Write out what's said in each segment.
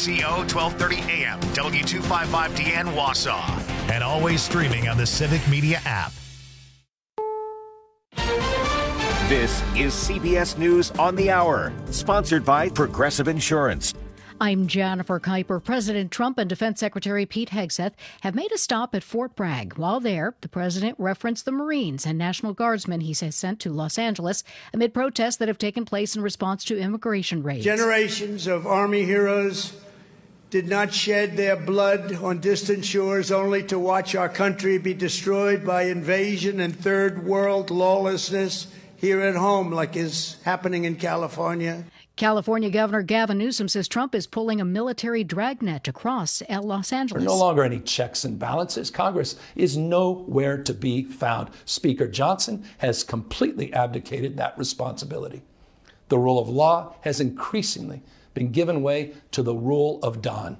KXCO 1230 AM, W255DN Wausau, and always streaming on the Civic Media app. This is CBS News on the Hour, sponsored by Progressive Insurance. I'm Jennifer Kuiper. President Trump and Defense Secretary Pete Hegseth have made a stop at Fort Bragg. While there, the president referenced the Marines and National Guardsmen he says sent to Los Angeles amid protests that have taken place in response to immigration raids. Generations of Army heroes did not shed their blood on distant shores only to watch our country be destroyed by invasion and third world lawlessness here at home, like is happening in California. California Governor Gavin Newsom says Trump is pulling a military dragnet across Los Angeles. There are no longer any checks and balances. Congress is nowhere to be found. Speaker Johnson has completely abdicated that responsibility. The rule of law has increasingly been given way to the rule of Don.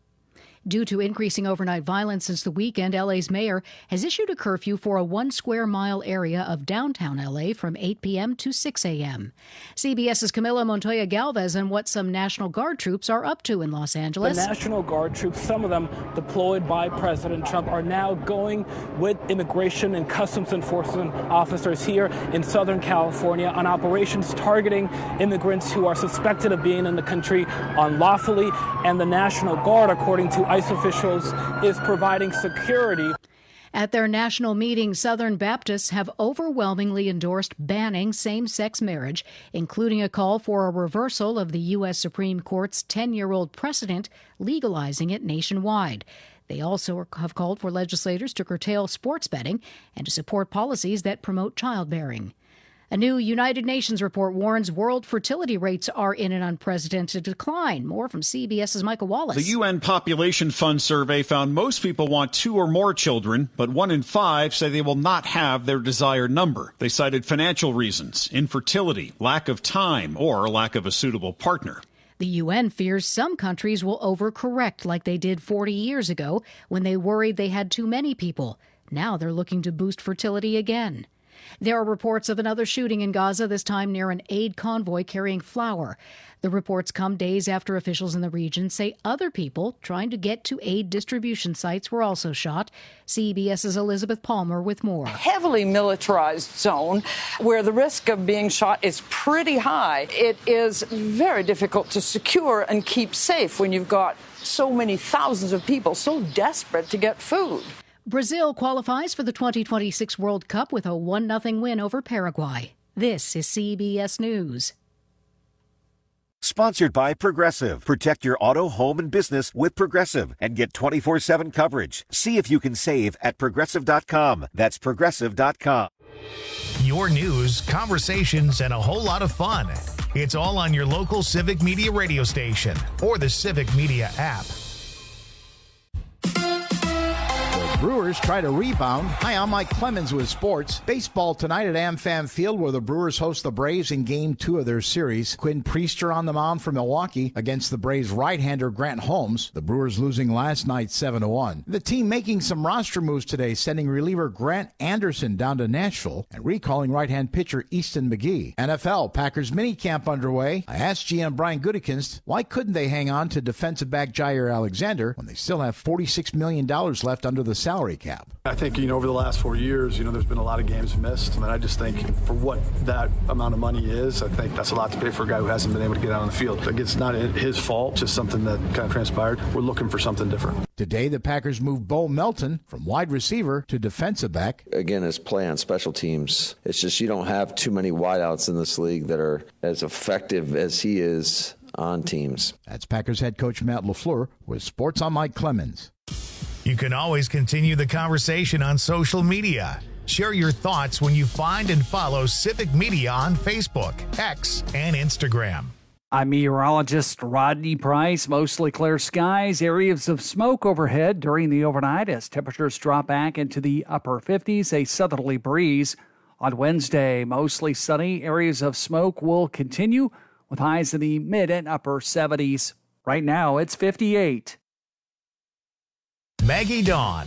Due to increasing overnight violence since the weekend, LA's mayor has issued a curfew for a 1 square mile area of downtown LA from 8 p.m. to 6 a.m. CBS's Camila Montoya Galvez on what some National Guard troops are up to in Los Angeles. The National Guard troops, some of them deployed by President Trump, are now going with immigration and customs enforcement officers here in Southern California on operations targeting immigrants who are suspected of being in the country unlawfully. And the National Guard, according to ICE officials, is providing security. At their national meeting, Southern Baptists have overwhelmingly endorsed banning same-sex marriage, including a call for a reversal of the U.S. Supreme Court's 10-year-old precedent legalizing it nationwide. They also have called for legislators to curtail sports betting and to support policies that promote childbearing. A new United Nations report warns world fertility rates are in an unprecedented decline. More from CBS's Michael Wallace. The UN Population Fund survey found most people want 2 or more children, but 1 in 5 say they will not have their desired number. They cited financial reasons, infertility, lack of time, or lack of a suitable partner. The UN fears some countries will overcorrect like they did 40 years ago when they worried they had too many people. Now they're looking to boost fertility again. There are reports of another shooting in Gaza, this time near an aid convoy carrying flour. The reports come days after officials in the region say other people trying to get to aid distribution sites were also shot. CBS's Elizabeth Palmer with more. Heavily militarized zone where the risk of being shot is pretty high. It is very difficult to secure and keep safe when you've got so many thousands of people so desperate to get food. Brazil qualifies for the 2026 World Cup with a 1-0 win over Paraguay. This is CBS News. Sponsored by Progressive. Protect your auto, home, and business with Progressive and get 24/7 coverage. See if you can save at Progressive.com. That's Progressive.com. Your news, conversations, and a whole lot of fun. It's all on your local Civic Media radio station or the Civic Media app. Brewers try to rebound. Hi, I'm Mike Clemens with sports. Baseball tonight at AmFam Field, where the Brewers host the Braves in Game 2 of their series. Quinn Priester on the mound for Milwaukee against the Braves right-hander Grant Holmes. The Brewers losing last night 7-1. The team making some roster moves today, sending reliever Grant Anderson down to Nashville and recalling right-hand pitcher Easton McGee. NFL, Packers minicamp underway. I asked GM Brian Gutekunst why couldn't they hang on to defensive back Jair Alexander when they still have $46 million left under the salary cap. I think, over the last 4 years, there's been a lot of games missed. And I just think for what that amount of money is, I think that's a lot to pay for a guy who hasn't been able to get out on the field. Like, it's not his fault, just something that kind of transpired. We're looking for something different. Today, the Packers moved Bo Melton from wide receiver to defensive back. Again, his play on special teams, it's just you don't have too many wideouts in this league that are as effective as he is on teams. That's Packers head coach Matt LaFleur with Sports on Mike Clemens. You can always continue the conversation on social media. Share your thoughts when you find and follow Civic Media on Facebook, X, and Instagram. I'm meteorologist Rodney Price. Mostly clear skies, areas of smoke overhead during the overnight as temperatures drop back into the upper 50s, a southerly breeze. On Wednesday, mostly sunny, areas of smoke will continue with highs in the mid and upper 70s. Right now, it's 58. Maggie Dawn.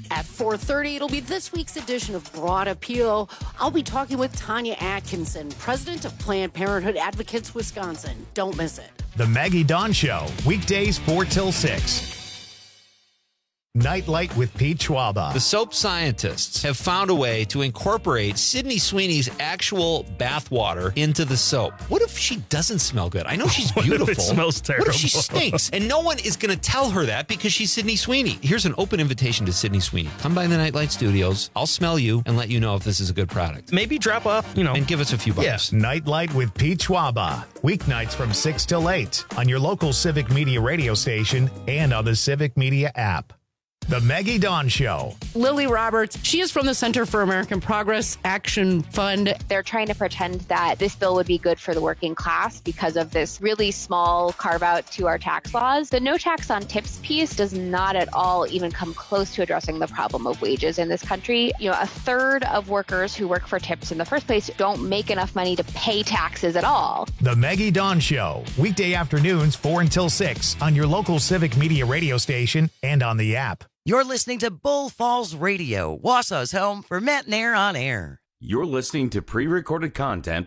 At 4:30, it'll be this week's edition of Broad Appeal. I'll be talking with Tanya Atkinson, president of Planned Parenthood Advocates Wisconsin. Don't miss it. The Maggie Dawn Show, weekdays 4 till 6. Nightlight with Pete Schwaba. The soap scientists have found a way to incorporate Sydney Sweeney's actual bath water into the soap. What if she doesn't smell good? I know she's beautiful. What if it smells terrible? What if she stinks? And no one is going to tell her that because she's Sydney Sweeney. Here's an open invitation to Sydney Sweeney. Come by the Nightlight Studios. I'll smell you and let you know if this is a good product. Maybe drop off, and give us a few bucks. Yeah. Nightlight with Pete Schwaba. Weeknights from 6 till 8 on your local Civic Media radio station and on the Civic Media app. The Maggie Dawn Show. Lily Roberts, she is from the Center for American Progress Action Fund. They're trying to pretend that this bill would be good for the working class because of this really small carve out to our tax laws. The no tax on tips piece does not at all even come close to addressing the problem of wages in this country. You know, a third of workers who work for tips in the first place don't make enough money to pay taxes at all. The Maggie Dawn Show. Weekday afternoons 4 until 6 on your local Civic Media radio station and on the app. You're listening to Bull Falls Radio, Wausau's home for Matt Nair on Air. You're listening to pre-recorded content.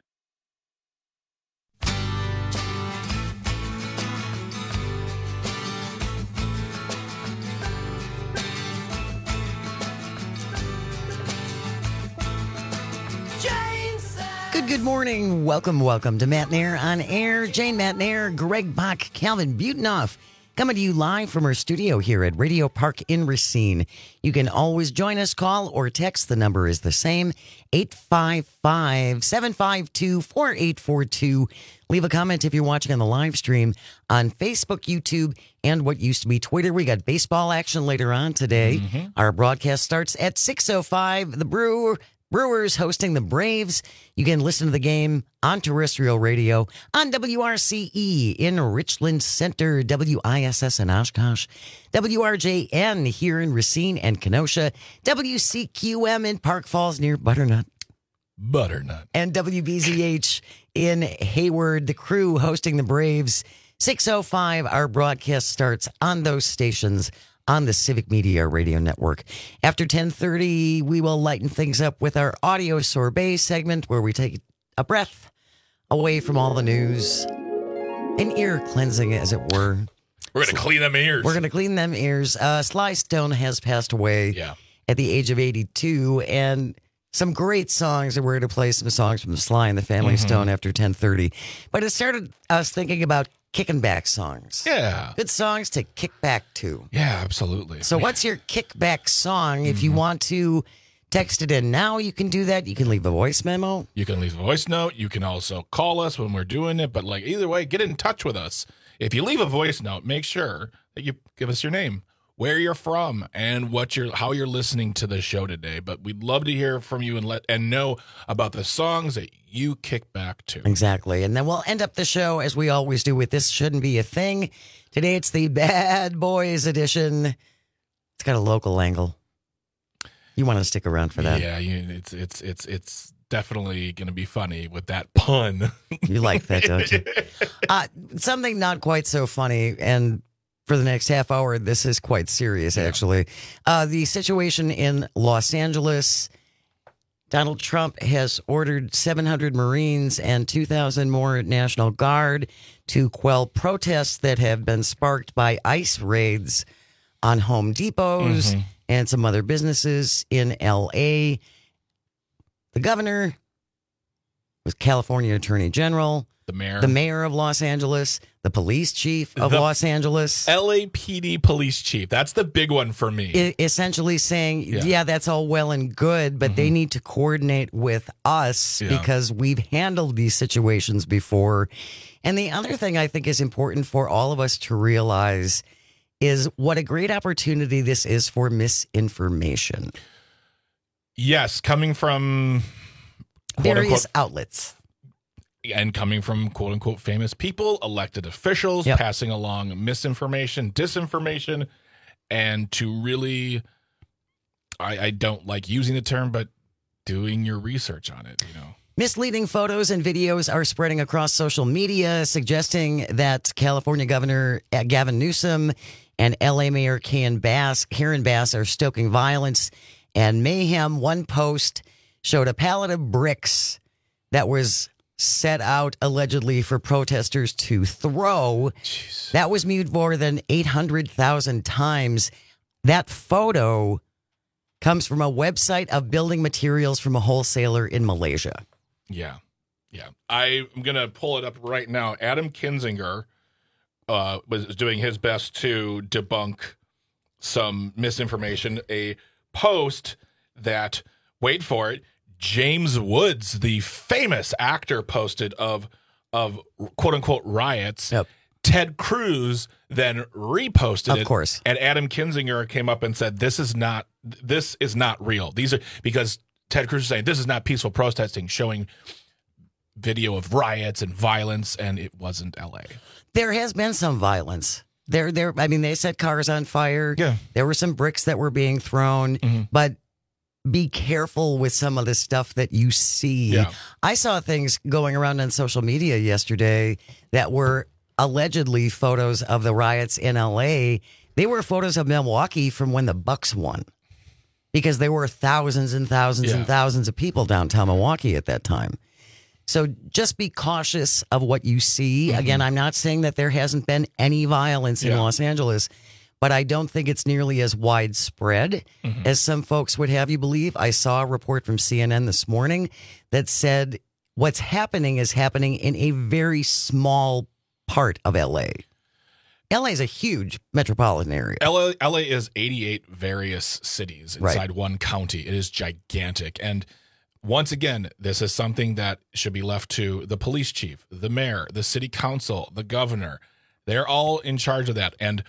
Good morning. Welcome to Matt Nair on Air. Jane Matt Nair, Greg Bach, Calvin Butenoff. Coming to you live from our studio here at Radio Park in Racine. You can always join us, call or text. The number is the same, 855-752-4842. Leave a comment if you're watching on the live stream on Facebook, YouTube, and what used to be Twitter. We got baseball action later on today. Our broadcast starts at 6:05. The Brewers hosting the Braves. You can listen to the game on terrestrial radio on WRCE in Richland Center, WISS in Oshkosh, WRJN here in Racine and Kenosha, WCQM in Park Falls near Butternut, and WBZH in Hayward. The Crew hosting the Braves. 6:05, our broadcast starts on those stations on the Civic Media Radio Network. After 10:30, we will lighten things up with our audio sorbet segment where we take a breath away from all the news. An ear cleansing, as it were. We're going to clean them ears. We're going to clean them ears. Sly Stone has passed away at the age of 82, and some great songs, and we're going to play some songs from Sly and the Family Stone after 10:30. But it started us thinking about kicking back songs. Yeah. Good songs to kick back to. Yeah, absolutely. So what's your kickback song? If you want to text it in now, you can do that. You can leave a voice memo. You can leave a voice note. You can also call us when we're doing it. But like either way, get in touch with us. If you leave a voice note, make sure that you give us your name, where you're from, and how you're listening to the show today. But we'd love to hear from you and know about the songs that you kick back to. Exactly. And then we'll end up the show as we always do with This Shouldn't Be a Thing. Today it's the Bad Boys edition. It's got a local angle. You want to stick around for that? Yeah, it's definitely going to be funny with that pun. You like that, don't you? Something not quite so funny, and for the next half hour, this is quite serious, actually. The situation in Los Angeles. Donald Trump has ordered 700 Marines and 2,000 more National Guard to quell protests that have been sparked by ICE raids on Home Depots and some other businesses in L.A. The governor, with California Attorney General, the mayor of Los Angeles, the police chief of Los Angeles. LAPD police chief. That's the big one for me. Essentially saying, yeah, that's all well and good, but they need to coordinate with us because we've handled these situations before. And the other thing I think is important for all of us to realize is what a great opportunity this is for misinformation. Yes, coming from various outlets. And coming from quote unquote famous people, elected officials, passing along misinformation, disinformation, and to really, I don't like using the term, but doing your research on it, Misleading photos and videos are spreading across social media, suggesting that California Governor Gavin Newsom and LA Mayor Karen Bass are stoking violence and mayhem. One post showed a pallet of bricks that was set out allegedly for protesters to throw. Jeez. That was viewed more than 800,000 times. That photo comes from a website of building materials from a wholesaler in Malaysia. Yeah. I'm going to pull it up right now. Adam Kinzinger was doing his best to debunk some misinformation. A post that, wait for it, James Woods, the famous actor, posted of quote-unquote riots. Yep. Ted Cruz then reposted it. Of course. And Adam Kinzinger came up and said, this is not real. These are, because Ted Cruz is saying this is not peaceful protesting, showing video of riots and violence, and it wasn't LA. There has been some violence. I mean, they set cars on fire. Yeah. There were some bricks that were being thrown, but be careful with some of the stuff that you see. Yeah. I saw things going around on social media yesterday that were allegedly photos of the riots in LA. They were photos of Milwaukee from when the Bucks won, because there were thousands and thousands and thousands of people downtown Milwaukee at that time. So just be cautious of what you see. Again, I'm not saying that there hasn't been any violence in Los Angeles, but I don't think it's nearly as widespread as some folks would have you believe. I saw a report from CNN this morning that said what's happening is happening in a very small part of LA. LA is a huge metropolitan area. LA is 88 various cities inside one county. It is gigantic. And once again, this is something that should be left to the police chief, the mayor, the city council, the governor. They're all in charge of that. And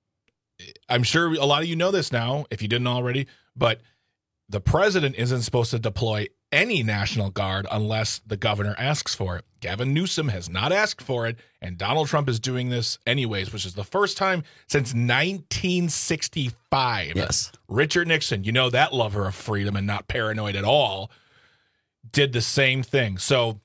I'm sure a lot of you know this now, if you didn't already, but the president isn't supposed to deploy any National Guard unless the governor asks for it. Gavin Newsom has not asked for it, and Donald Trump is doing this anyways, which is the first time since 1965. Yes. Richard Nixon, that lover of freedom and not paranoid at all, did the same thing. So,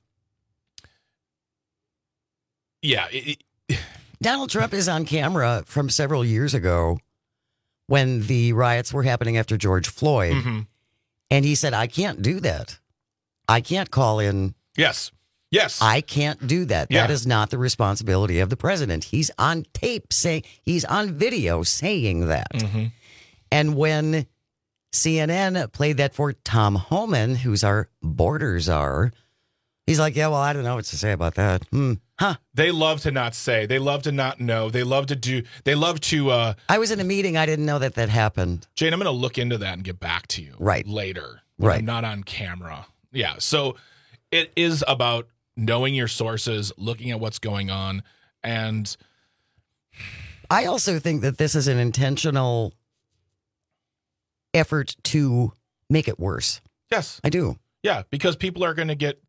yeah. Donald Trump is on camera from several years ago when the riots were happening after George Floyd. And he said, I can't do that. I can't call in. Yes. I can't do that. Yeah. That is not the responsibility of the president. He's on tape he's on video saying that. And when CNN played that for Tom Homan, who's our border czar, he's like, yeah, well, I don't know what to say about that. They love to not say. They love to not know. They love to I was in a meeting. I didn't know that happened. Jane, I'm going to look into that and get back to you later. Right. I'm not on camera. Yeah. So it is about knowing your sources, looking at what's going on. And I also think that this is an intentional effort to make it worse. Yes, I do. Yeah, because people are going to get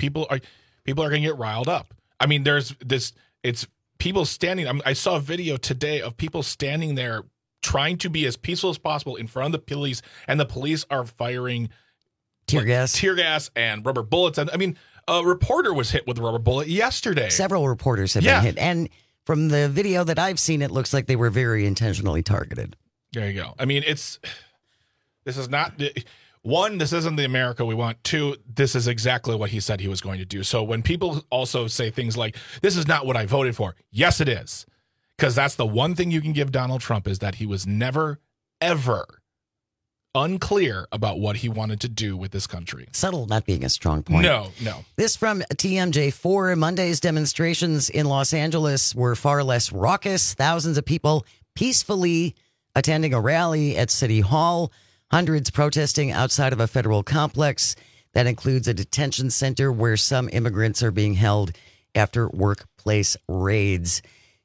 riled up. I mean, it's people standing. I saw a video today of people standing there trying to be as peaceful as possible in front of the police, and the police are firing tear gas and rubber bullets. And I mean, a reporter was hit with a rubber bullet yesterday. Several reporters have been hit, and from the video that I've seen, it looks like they were very intentionally targeted. There you go. I mean, this is not. One, this isn't the America we want. Two, this is exactly what he said he was going to do. So when people also say things like, this is not what I voted for. Yes, it is. Because that's the one thing you can give Donald Trump, is that he was never, ever unclear about what he wanted to do with this country. Subtle not being a strong point. No. This from TMJ4. Monday's demonstrations in Los Angeles were far less raucous. Thousands of people peacefully attending a rally at City Hall. Hundreds protesting outside of a federal complex that includes a detention center where some immigrants are being held after workplace raids.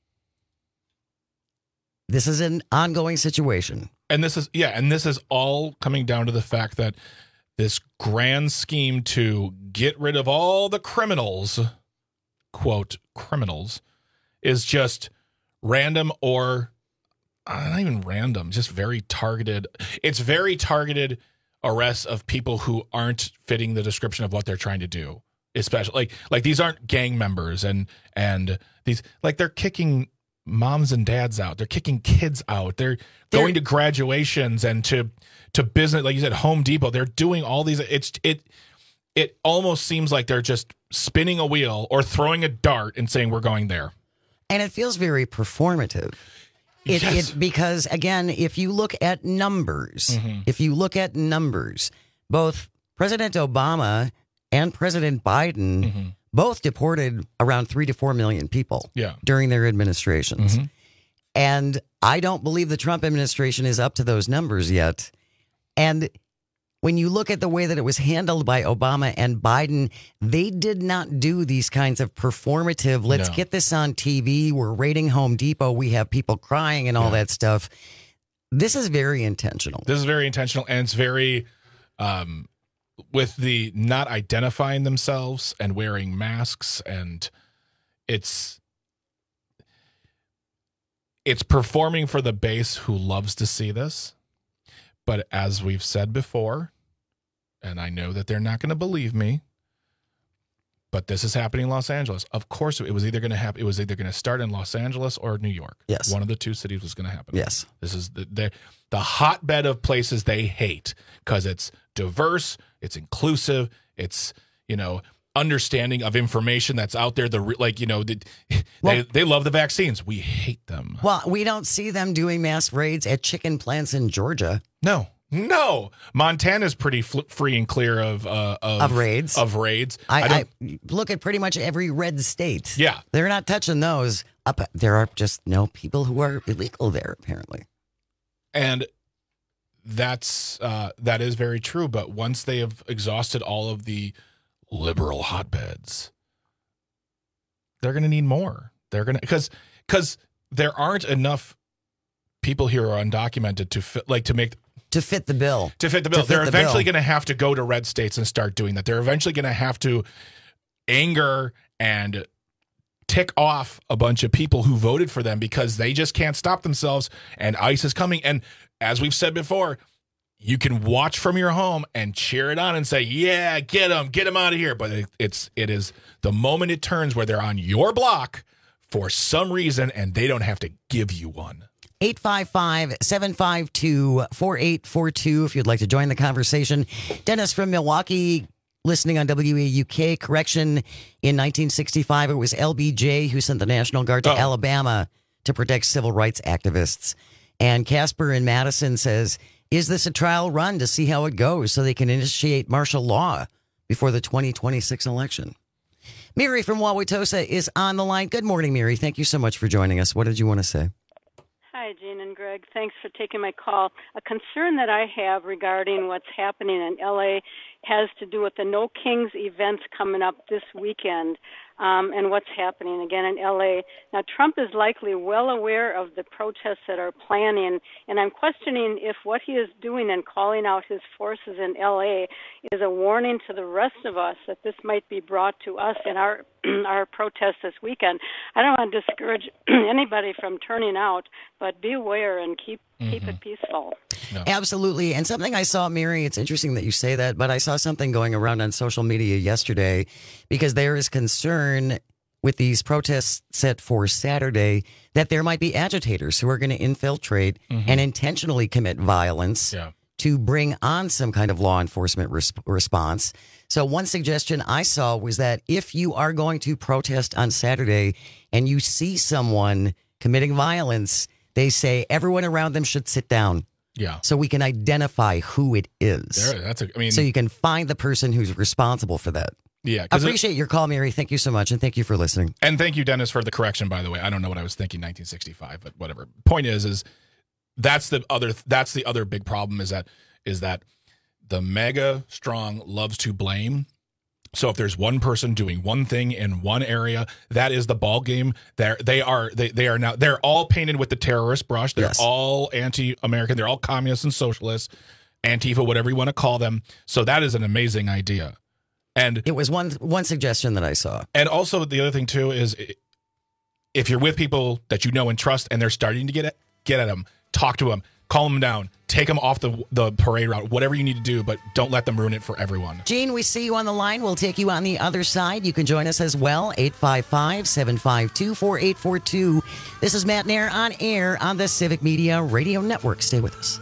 This is an ongoing situation. And this is all coming down to the fact that this grand scheme to get rid of all the criminals, quote, criminals, is just random, or not even random, just very targeted. It's very targeted arrests of people who aren't fitting the description of what they're trying to do. especially like these aren't gang members and these like they're kicking moms and dads out. They're kicking kids out. They're going to graduations and to business, like you said, Home Depot. They're doing all these. It almost seems like they're just spinning a wheel or throwing a dart and saying we're going there. And it feels very performative. Because again, if you look at numbers, both President Obama and President Biden both deported around 3 to 4 million people during their administrations. And I don't believe the Trump administration is up to those numbers yet. And when you look at the way that it was handled by Obama and Biden, they did not do these kinds of performative, let's get this on TV, we're raiding Home Depot, we have people crying and all that stuff. This is very intentional. This is very intentional, and it's very, with the not identifying themselves and wearing masks, and it's performing for the base who loves to see this. But as we've said before, and I know that they're not going to believe me, but this is happening in Los Angeles. Of course, it was either going to happen. It was either going to start in Los Angeles or New York. Yes, one of the two cities was going to happen. Yes, this is the hotbed of places they hate because it's diverse, it's inclusive, it's understanding of information that's out there. They love the vaccines. We hate them. Well, we don't see them doing mass raids at chicken plants in Georgia. No. Montana's pretty free and clear of raids. I look at pretty much every red state. Yeah. They're not touching those. There are just no people who are illegal there, apparently. And that is very true. But once they have exhausted all of the liberal hotbeds, they're going to need more. They're going to, because there aren't enough people here who are undocumented to fit the bill. They're eventually going to have to go to red states and start doing that. They're eventually going to have to anger and tick off a bunch of people who voted for them because they just can't stop themselves, and ICE is coming. And as we've said before, you can watch from your home and cheer it on and say, yeah, get them out of here. But it is the moment it turns where they're on your block for some reason and they don't have to give you one. 855-752-4842 if you'd like to join the conversation. Dennis from Milwaukee, listening on WAUK. Correction, in 1965, it was LBJ who sent the National Guard to Alabama to protect civil rights activists. And Casper in Madison says, is this a trial run to see how it goes so they can initiate martial law before the 2026 election? Mary from Wauwatosa is on the line. Good morning, Mary. Thank you so much for joining us. What did you want to say? Hi, Gene and Greg. Thanks for taking my call. A concern that I have regarding what's happening in L.A. has to do with the No Kings events coming up this weekend. And what's happening again in L.A. Now, Trump is likely well aware of the protests that are planning, and I'm questioning if what he is doing and calling out his forces in L.A. is a warning to the rest of us that this might be brought to us in our protest this weekend. I don't want to discourage anybody from turning out, but be aware and keep it peaceful. No. Absolutely. And something I saw, Mary, it's interesting that you say that, but I saw something going around on social media yesterday because there is concern with these protests set for Saturday that there might be agitators who are going to infiltrate and intentionally commit violence to bring on some kind of law enforcement response. So one suggestion I saw was that if you are going to protest on Saturday and you see someone committing violence, they say everyone around them should sit down. Yeah. So we can identify who it is. So you can find the person who's responsible for that. Yeah. I appreciate your call, Mary. Thank you so much. And thank you for listening. And thank you, Dennis, for the correction, by the way. I don't know what I was thinking 1965, but whatever. Point is that's the other big problem is that the mega strong loves to blame. So if there's one person doing one thing in one area, that is the ball game. They are now they're all painted with the terrorist brush. They're all anti-American. They're all communists and socialists, Antifa, whatever you want to call them. So that is an amazing idea. And it was one suggestion that I saw. And also the other thing too is if you're with people that you know and trust and they're starting to get at them, talk to them. calm them down, take them off the parade route, whatever you need to do, but don't let them ruin it for everyone. Gene, we see you on the line. We'll take you on the other side. You can join us as well, 855-752-4842. This is Matt Nair on air on the Civic Media Radio Network. Stay with us.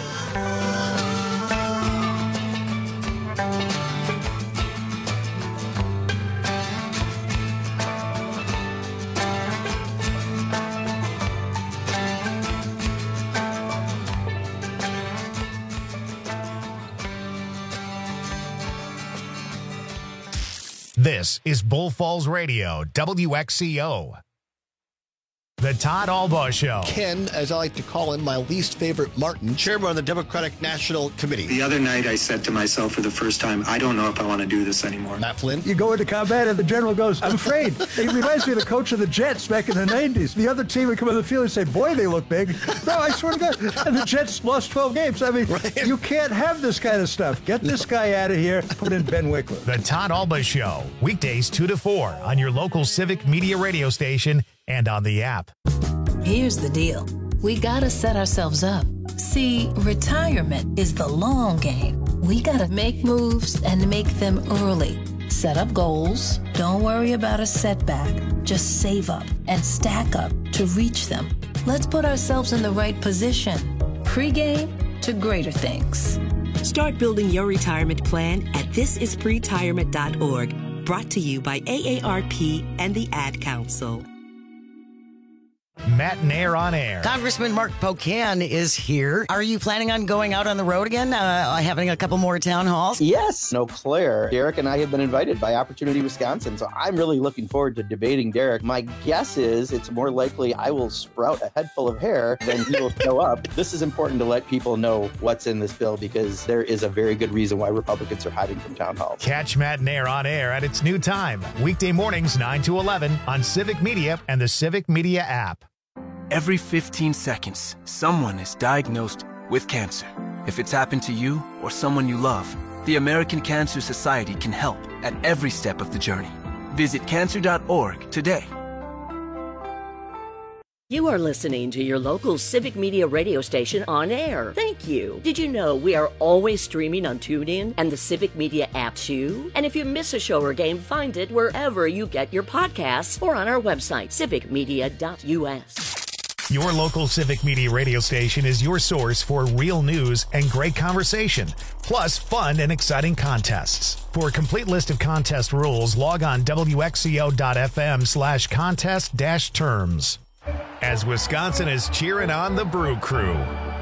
This is Bull Falls Radio, WXCO. The Todd Albaugh Show. Ken, as I like to call him, my least favorite Martin, chairman of the Democratic National Committee. The other night I said to myself for the first time, I don't know if I want to do this anymore. Matt Flynn. You go into combat and the general goes, I'm afraid. It reminds me of the coach of the Jets back in the 90s. The other team would come on the field and say, boy, they look big. No, I swear to God. And the Jets lost 12 games. I mean, You can't have this kind of stuff. Get this guy out of here. Put in Ben Wickler. The Todd Albaugh Show. Weekdays 2 to 4 on your local Civic Media radio station and on the app. Here's the deal. We gotta set ourselves up. See, retirement is the long game. We gotta make moves and make them early. Set up goals. Don't worry about a setback. Just save up and stack up to reach them. Let's put ourselves in the right position. Pre-game to greater things. Start building your retirement plan at thisispretirement.org. Brought to you by AARP and the Ad Council. Matt Nair on air. Congressman Mark Pocan is here. Are you planning on going out on the road again, having a couple more town halls? Yes, Eau Claire. Derek and I have been invited by Opportunity Wisconsin, so I'm really looking forward to debating Derek. My guess is it's more likely I will sprout a head full of hair than he will show up. This is important to let people know what's in this bill because there is a very good reason why Republicans are hiding from town halls. Catch Matt Nair on air at its new time, weekday mornings 9 to 11 on Civic Media and the Civic Media app. Every 15 seconds, someone is diagnosed with cancer. If it's happened to you or someone you love, the American Cancer Society can help at every step of the journey. Visit cancer.org today. You are listening to your local Civic Media radio station on air. Thank you. Did you know we are always streaming on TuneIn and the Civic Media app too? And if you miss a show or game, find it wherever you get your podcasts or on our website, civicmedia.us. Your local Civic Media radio station is your source for real news and great conversation, plus fun and exciting contests. For a complete list of contest rules, log on wxco.fm/contest-terms. As Wisconsin is cheering on the Brew Crew.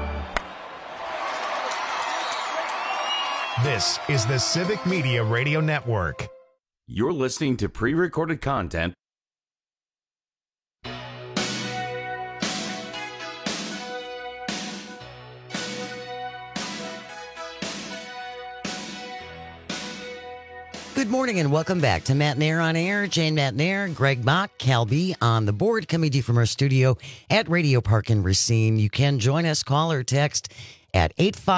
This is the Civic Media Radio Network. You're listening to pre-recorded content. Good morning and welcome back to Matt Nair on air. Jane Matt Nair, Greg Bach, Cal B on the board, coming to you from our studio at Radio Park in Racine. You can join us, call or text at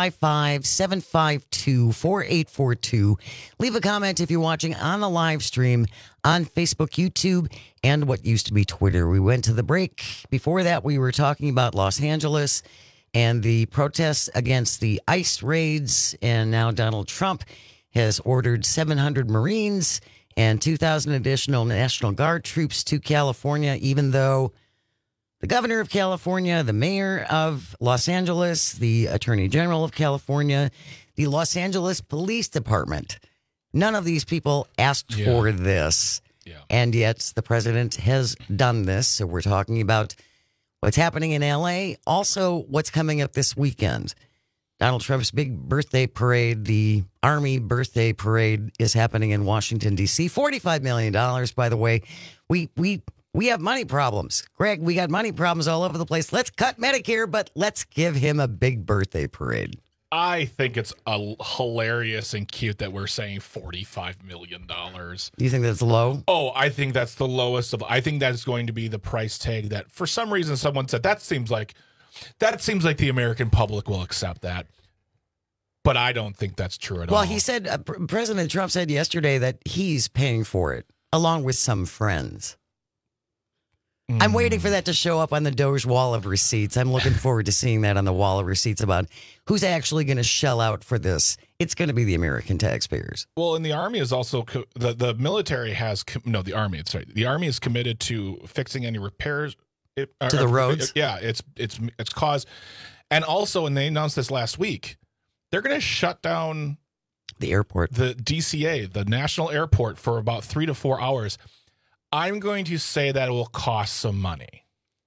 855-752-4842. Leave a comment if you're watching on the live stream on Facebook, YouTube, and what used to be Twitter. We went to the break. Before that, we were talking about Los Angeles and the protests against the ICE raids, and now Donald Trump has ordered 700 Marines and 2,000 additional National Guard troops to California, even though the governor of California, the mayor of Los Angeles, the attorney general of California, the Los Angeles Police Department, none of these people asked for this. Yeah. And yet the president has done this. So we're talking about what's happening in L.A., also what's coming up this weekend. Donald Trump's big birthday parade, the Army birthday parade, is happening in Washington, D.C. $45 million, by the way. We have money problems. Greg, we got money problems all over the place. Let's cut Medicare, but let's give him a big birthday parade. I think it's hilarious and cute that we're saying $45 million. You think that's low? Oh, I think that's the lowest of. I think that's going to be the price tag that, for some reason, someone said that seems like the American public will accept that. But I don't think that's true at all. Well, he said, President Trump said yesterday that he's paying for it, along with some friends. I'm waiting for that to show up on the Doge wall of receipts. I'm looking forward to seeing that on the wall of receipts about who's actually going to shell out for this. It's going to be the American taxpayers. Well, and the Army is also the military has the Army. Sorry, the Army is committed to fixing any repairs to the roads. Yeah, it's caused, and also, and they announced this last week, they're going to shut down the airport, the DCA, the National Airport, for about 3 to 4 hours. I'm going to say that it will cost some money.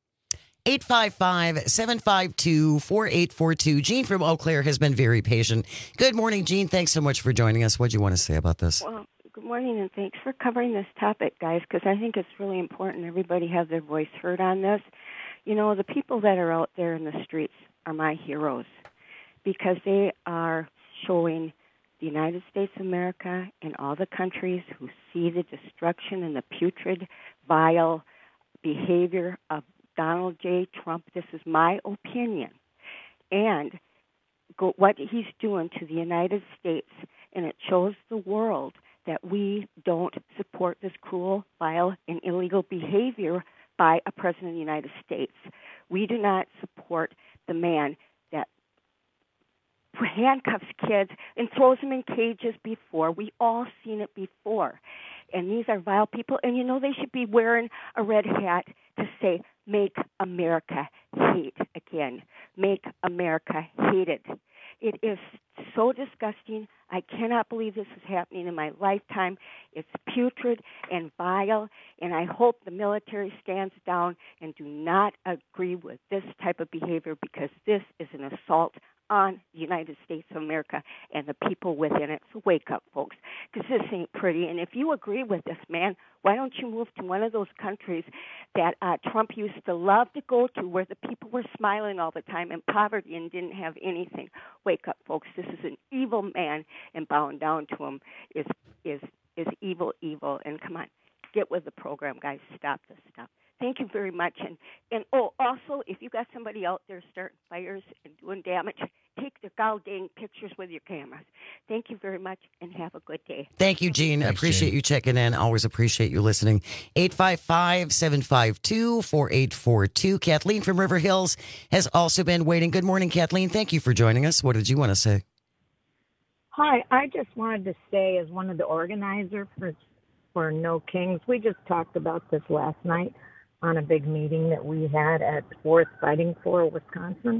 855-752-4842. Jean from Eau Claire has been very patient. Good morning, Jean. Thanks so much for joining us. What do you want to say about this? Well, good morning, and thanks for covering this topic, guys, because I think it's really important everybody have their voice heard on this. You know, the people that are out there in the streets are my heroes because they are showing the United States of America and all the countries who see the destruction and the putrid, vile behavior of Donald J. Trump. This is my opinion. And what he's doing to the United States, and it shows the world that we don't support this cruel, vile, and illegal behavior by a president of the United States. We do not support the man that handcuffs kids and throws them in cages before. We all seen it before. And these are vile people. And, you know, they should be wearing a red hat to say, make America hate again. Make America hated. It is so disgusting. I cannot believe this is happening in my lifetime. It's putrid and vile, and I hope the military stands down and do not agree with this type of behavior because this is an assault on the United States of America and the people within it. So wake up, folks, because this ain't pretty. And if you agree with this, man, why don't you move to one of those countries that Trump used to love to go to where the people were smiling all the time in poverty and didn't have anything? Wake up, folks. This is an evil man, and bowing down to him is evil. And come on, get with the program, guys. Stop this stuff. Thank you very much. And also, if you got somebody out there starting fires and doing damage, take their dang pictures with your cameras. Thank you very much, and have a good day. Thank you, Jean. Appreciate you checking in. Always appreciate you listening. 855-752-4842. Kathleen from River Hills has also been waiting. Good morning, Kathleen. Thank you for joining us. What did you want to say? Hi, I just wanted to say, as one of the organizers for No Kings, we just talked about this last night on a big meeting that we had at Fourth Fighting for Wisconsin.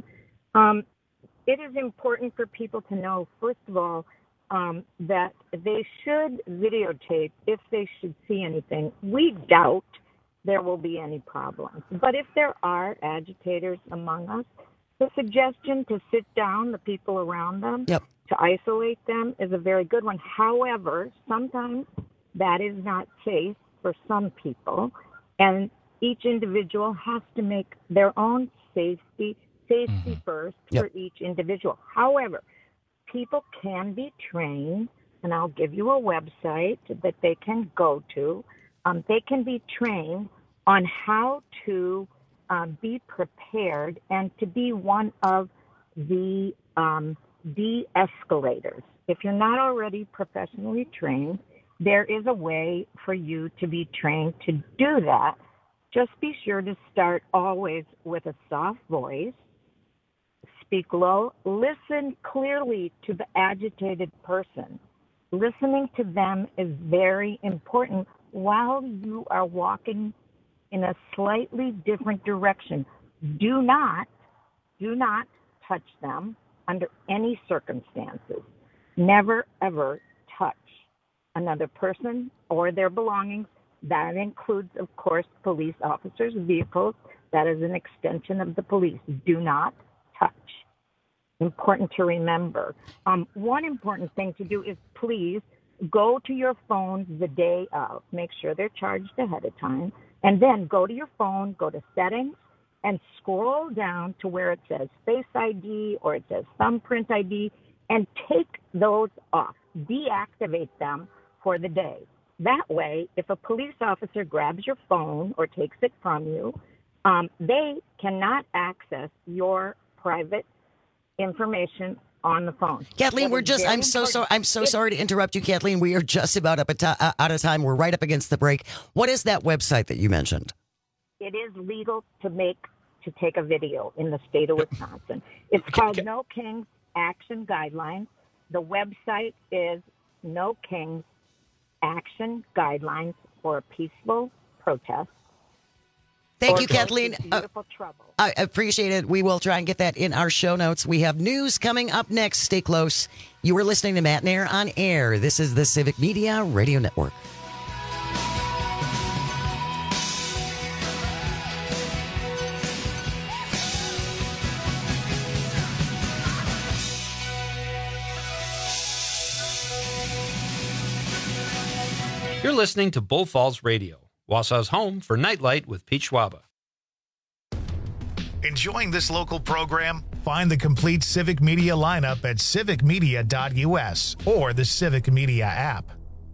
It is important for people to know, first of all, that they should videotape if they should see anything. We doubt there will be any problems. But if there are agitators among us, the suggestion to sit down the people around them, to isolate them, is a very good one. However, sometimes that is not safe for some people, and each individual has to make their own safety first for each individual. However, people can be trained, and I'll give you a website that they can go to. They can be trained on how to be prepared and to be one of the de-escalators. If you're not already professionally trained, there is a way for you to be trained to do that. Just be sure to start always with a soft voice, speak low, listen clearly to the agitated person. Listening to them is very important while you are walking in a slightly different direction. Do not touch them under any circumstances. Never, ever touch another person or their belongings. That includes, of course, police officers' vehicles. That is an extension of the police. Do not touch. Important to remember. One important thing to do is please go to your phone the day of. Make sure they're charged ahead of time. And then go to your phone, go to settings, and scroll down to where it says Face ID or it says Thumbprint ID, and take those off. Deactivate them for the day. That way, if a police officer grabs your phone or takes it from you, they cannot access your private information on the phone. Kathleen, I'm so sorry to interrupt you, Kathleen. We are just about out of time. We're right up against the break. What is that website that you mentioned? it is legal to take a video in the state of Wisconsin. It's called No Kings Action Guidelines. The website is No Kings Action Guidelines for a Peaceful Protest. Thank you, Kathleen. Beautiful trouble. I appreciate it. We will try and get that in our show notes. We have news coming up next. Stay close. You are listening to Matt and Air on Air. This is the Civic Media Radio Network. You're listening to Bull Falls Radio, Wausau's home for Nightlight with Pete Schwaba. Enjoying this local program? Find the complete Civic Media lineup at civicmedia.us or the Civic Media app.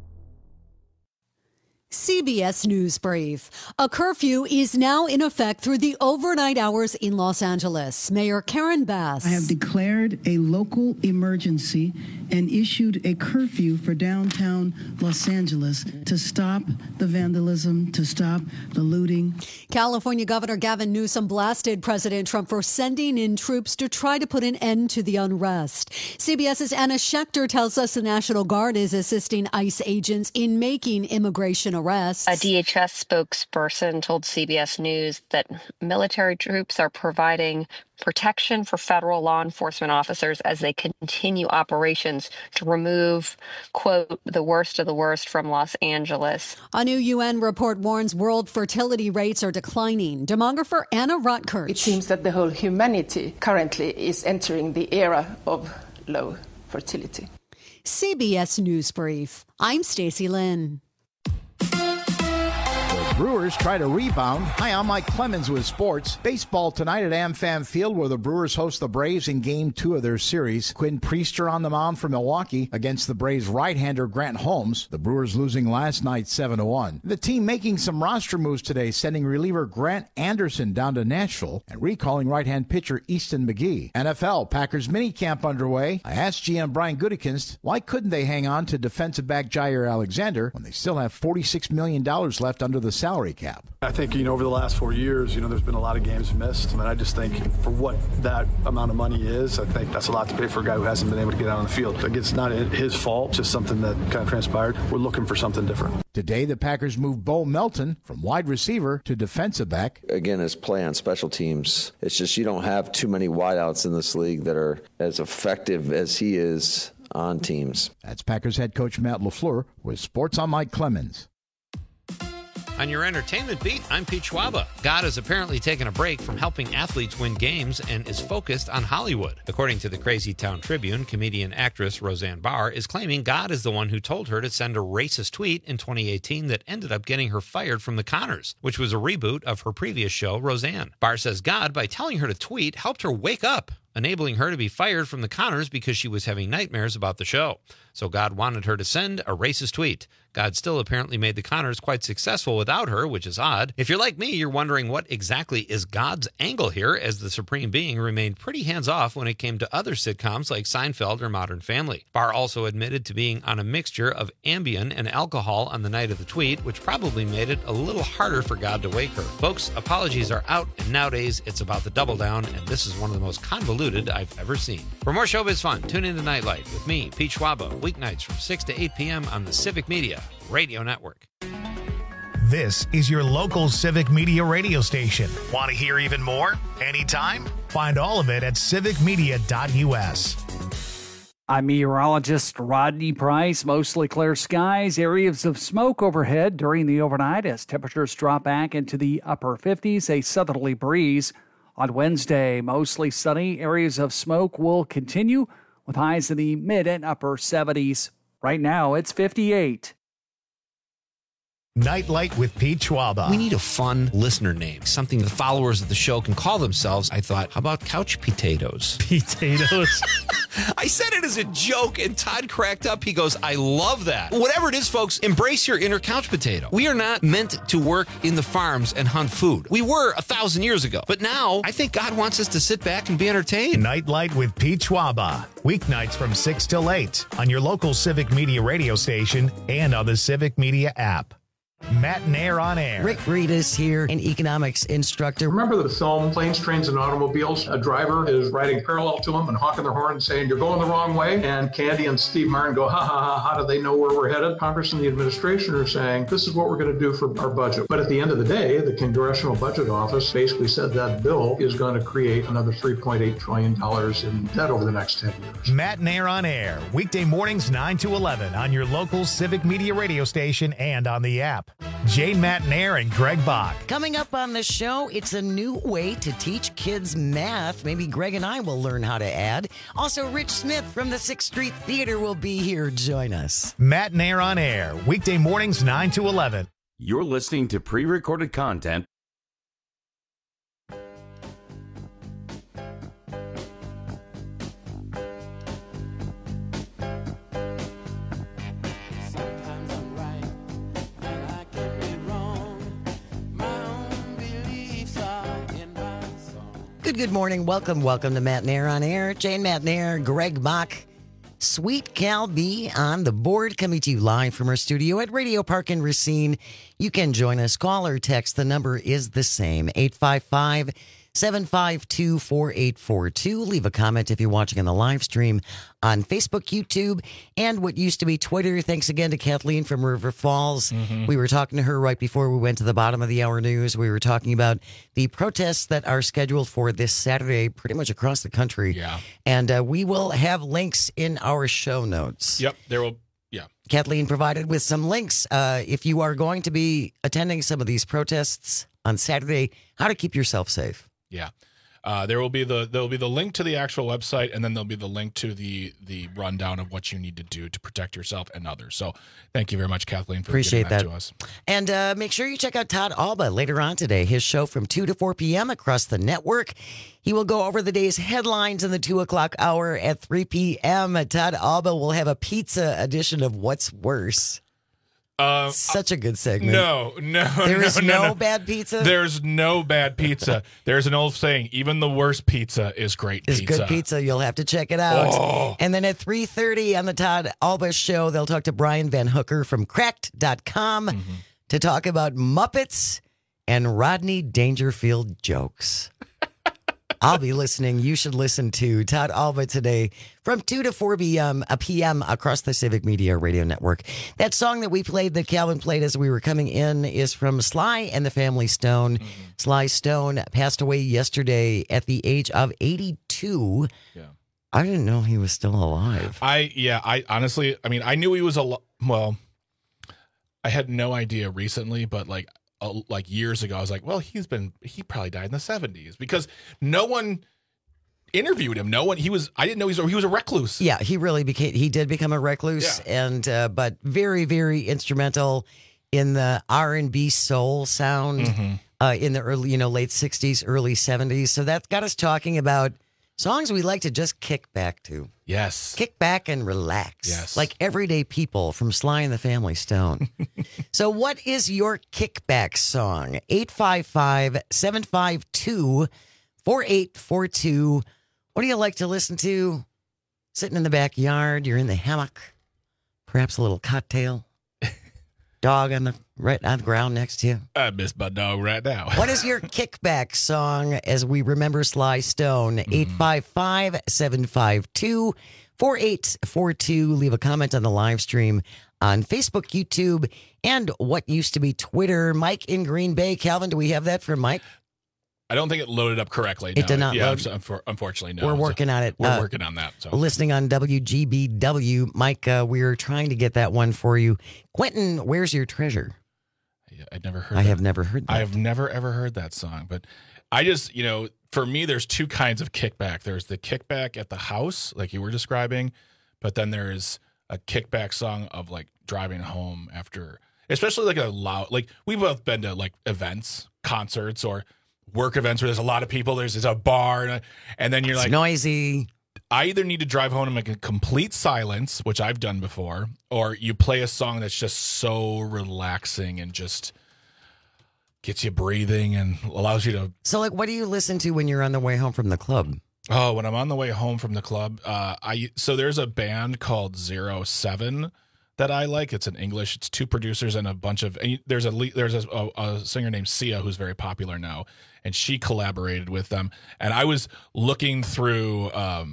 CBS News Brief. A curfew is now in effect through the overnight hours in Los Angeles. Mayor Karen Bass. I have declared a local emergency and issued a curfew for downtown Los Angeles to stop the vandalism, to stop the looting. California Governor Gavin Newsom blasted President Trump for sending in troops to try to put an end to the unrest. CBS's Anna Schechter tells us the National Guard is assisting ICE agents in making immigration arrests. A DHS spokesperson told CBS News that military troops are providing protection for federal law enforcement officers as they continue operations to remove, quote, the worst of the worst from Los Angeles. A new UN report warns world fertility rates are declining. Demographer Anna Rutkirch. It seems that the whole humanity currently is entering the era of low fertility. CBS News Brief. I'm Stacey Lynn. Brewers try to rebound. Hi, I'm Mike Clemens with sports. Baseball tonight at AmFam Field, where the Brewers host the Braves in Game 2 of their series. Quinn Priester on the mound for Milwaukee against the Braves right-hander Grant Holmes. The Brewers losing last night 7-1. The team making some roster moves today, sending reliever Grant Anderson down to Nashville and recalling right-hand pitcher Easton McGee. NFL, Packers minicamp underway. I asked GM Brian Gutekunst, why couldn't they hang on to defensive back Jair Alexander when they still have $46 million left under the salary cap? I think, over the last 4 years, there's been a lot of games missed. And I just think for what that amount of money is, I think that's a lot to pay for a guy who hasn't been able to get out on the field. Like, it's not his fault, just something that kind of transpired. We're looking for something different. Today, the Packers moved Bo Melton from wide receiver to defensive back. Again, his play on special teams, it's just you don't have too many wideouts in this league that are as effective as he is on teams. That's Packers head coach Matt LaFleur with Sports on Mike Clemens. On your entertainment beat, I'm Pete Schwaba. God has apparently taken a break from helping athletes win games and is focused on Hollywood. According to the Crazy Town Tribune, comedian actress Roseanne Barr is claiming God is the one who told her to send a racist tweet in 2018 that ended up getting her fired from The Conners, which was a reboot of her previous show, Roseanne. Barr says God, by telling her to tweet, helped her wake up, enabling her to be fired from The Conners because she was having nightmares about the show. So God wanted her to send a racist tweet. God still apparently made The Conners quite successful without her, which is odd. If you're like me, you're wondering what exactly is God's angle here, as the Supreme Being remained pretty hands-off when it came to other sitcoms like Seinfeld or Modern Family. Barr also admitted to being on a mixture of Ambien and alcohol on the night of the tweet, which probably made it a little harder for God to wake her. Folks, apologies are out, and nowadays it's about the double down, and this is one of the most convoluted I've ever seen. For more showbiz fun, tune in to Nightlight with me, Pete Schwaba, weeknights from 6 to 8 p.m. on the Civic Media Radio Network. This is your local Civic Media radio station. Want to hear even more? Anytime? Find all of it at civicmedia.us. I'm meteorologist Rodney Price. Mostly clear skies, areas of smoke overhead during the overnight as temperatures drop back into the upper 50s, a southerly breeze. On Wednesday, mostly sunny, areas of smoke will continue with highs in the mid and upper 70s. Right now, it's 58. Nightlight with Pete Schwaba. We need a fun listener name, something the followers of the show can call themselves. I thought, how about couch potatoes? Potatoes? I said it as a joke, and Todd cracked up. He goes, I love that. Whatever it is, folks, embrace your inner couch potato. We are not meant to work in the farms and hunt food. We were 1,000 years ago. But now, I think God wants us to sit back and be entertained. Nightlight with Pete Schwaba. Weeknights from 6 till 8 on your local Civic Media radio station and on the Civic Media app. Matt Nair on Air. Rick Reed is here, an economics instructor. Remember the film Planes, Trains, and Automobiles? A driver is riding parallel to him and honking their horn and saying, "You're going the wrong way." And Candy and Steve Martin go, "Ha ha ha, how do they know where we're headed?" Congress and the administration are saying, "This is what we're going to do for our budget." But at the end of the day, the Congressional Budget Office basically said that bill is going to create another $3.8 trillion in debt over the next 10 years. Matt Nair on Air, weekday mornings 9 to 11 on your local Civic Media radio station and on the app. Jane Matt Nair and Greg Bach. Coming up on the show, it's a new way to teach kids math. Maybe Greg and I will learn how to add. Also, Rich Smith from the 6th Street Theater will be here. Join us. Matt Nair on Air, weekday mornings 9 to 11. You're listening to pre-recorded content. Good morning. Welcome to Matt Nair on Air. Jane Matt Nair, Greg Bach, Sweet Cal B on the board, coming to you live from our studio at Radio Park in Racine. You can join us. Call or text. The number is the same, 855-752-4842. Leave a comment if you're watching on the live stream on Facebook, YouTube, and what used to be Twitter. Thanks again to Kathleen from River Falls. We were talking to her right before we went to the bottom of the hour news. We were talking about the protests that are scheduled for this Saturday pretty much across the country. Yeah. And we will have links in our show notes. Yep, there will. Yeah. Kathleen provided with some links. If you are going to be attending some of these protests on Saturday, how to keep yourself safe. Yeah. There'll be the link to the actual website, and then there'll be the link to the rundown of what you need to do to protect yourself and others. So thank you very much, Kathleen, for Appreciate giving that that to us. And make sure you check out Todd Alba later on today. His show from 2 to 4 p.m. across the network. He will go over the day's headlines in the 2 o'clock hour at 3 p.m. Todd Alba will have a pizza edition of What's Worse. Such a good segment. No. There is no bad pizza? There's no bad pizza. There's an old saying, even the worst pizza is great pizza. It's good pizza. You'll have to check it out. Oh. And then at 3:30 on the Todd Alba Show, they'll talk to Brian Van Hooker from Cracked.com to talk about Muppets and Rodney Dangerfield jokes. I'll be listening. You should listen to Todd Alba today from 2 to 4 p.m. across the Civic Media Radio Network. That song that we played, that Calvin played as we were coming in, is from Sly and the Family Stone. Sly Stone passed away yesterday at the age of 82. Yeah. I didn't know he was still alive. I honestly, I knew he was well, I had no idea recently, but like years ago, I was like, well, he probably died in the 70s because no one interviewed him. I didn't know he was a recluse. Yeah, he did become a recluse, and but very, very instrumental in the R&B soul sound in the early, late 60s, early 70s. So that got us talking about songs we like to just kick back to. Yes. Kick back and relax. Yes. Like Everyday People from Sly and the Family Stone. So what is your kickback song? 855-752-4842. What do you like to listen to? Sitting in the backyard, you're in the hammock, perhaps a little cocktail, dog right on the ground next to you. I miss my dog right now. What is your kickback song as we remember Sly Stone? 855-752-4842. Leave a comment on the live stream on Facebook, YouTube, and what used to be Twitter. Mike in Green Bay. Calvin, do we have that from Mike? I don't think it loaded up correctly. It did not load. Unfortunately, no. We're working on it. We're working on that. So. Listening on WGBW. Mike, we're trying to get that one for you. Quentin, Where's Your Treasure? I've never heard I have never heard that. I have never, ever heard that song. But I just, for me, there's two kinds of kickback. There's the kickback at the house, like you were describing. But then there's a kickback song of like driving home after, especially like a loud, like we've both been to like events, concerts, or work events where there's a lot of people, there's a bar, and then you're it's like noisy. I either need to drive home in like a complete silence, which I've done before, or you play a song that's just so relaxing and just gets you breathing and allows you to. So like, what do you listen to when you're on the way home from the club? Oh, when I'm on the way home from the club, so there's a band called 07 that I like. It's in English. It's two producers and a bunch of. And there's a singer named Sia who's very popular now, and she collaborated with them. And I was looking through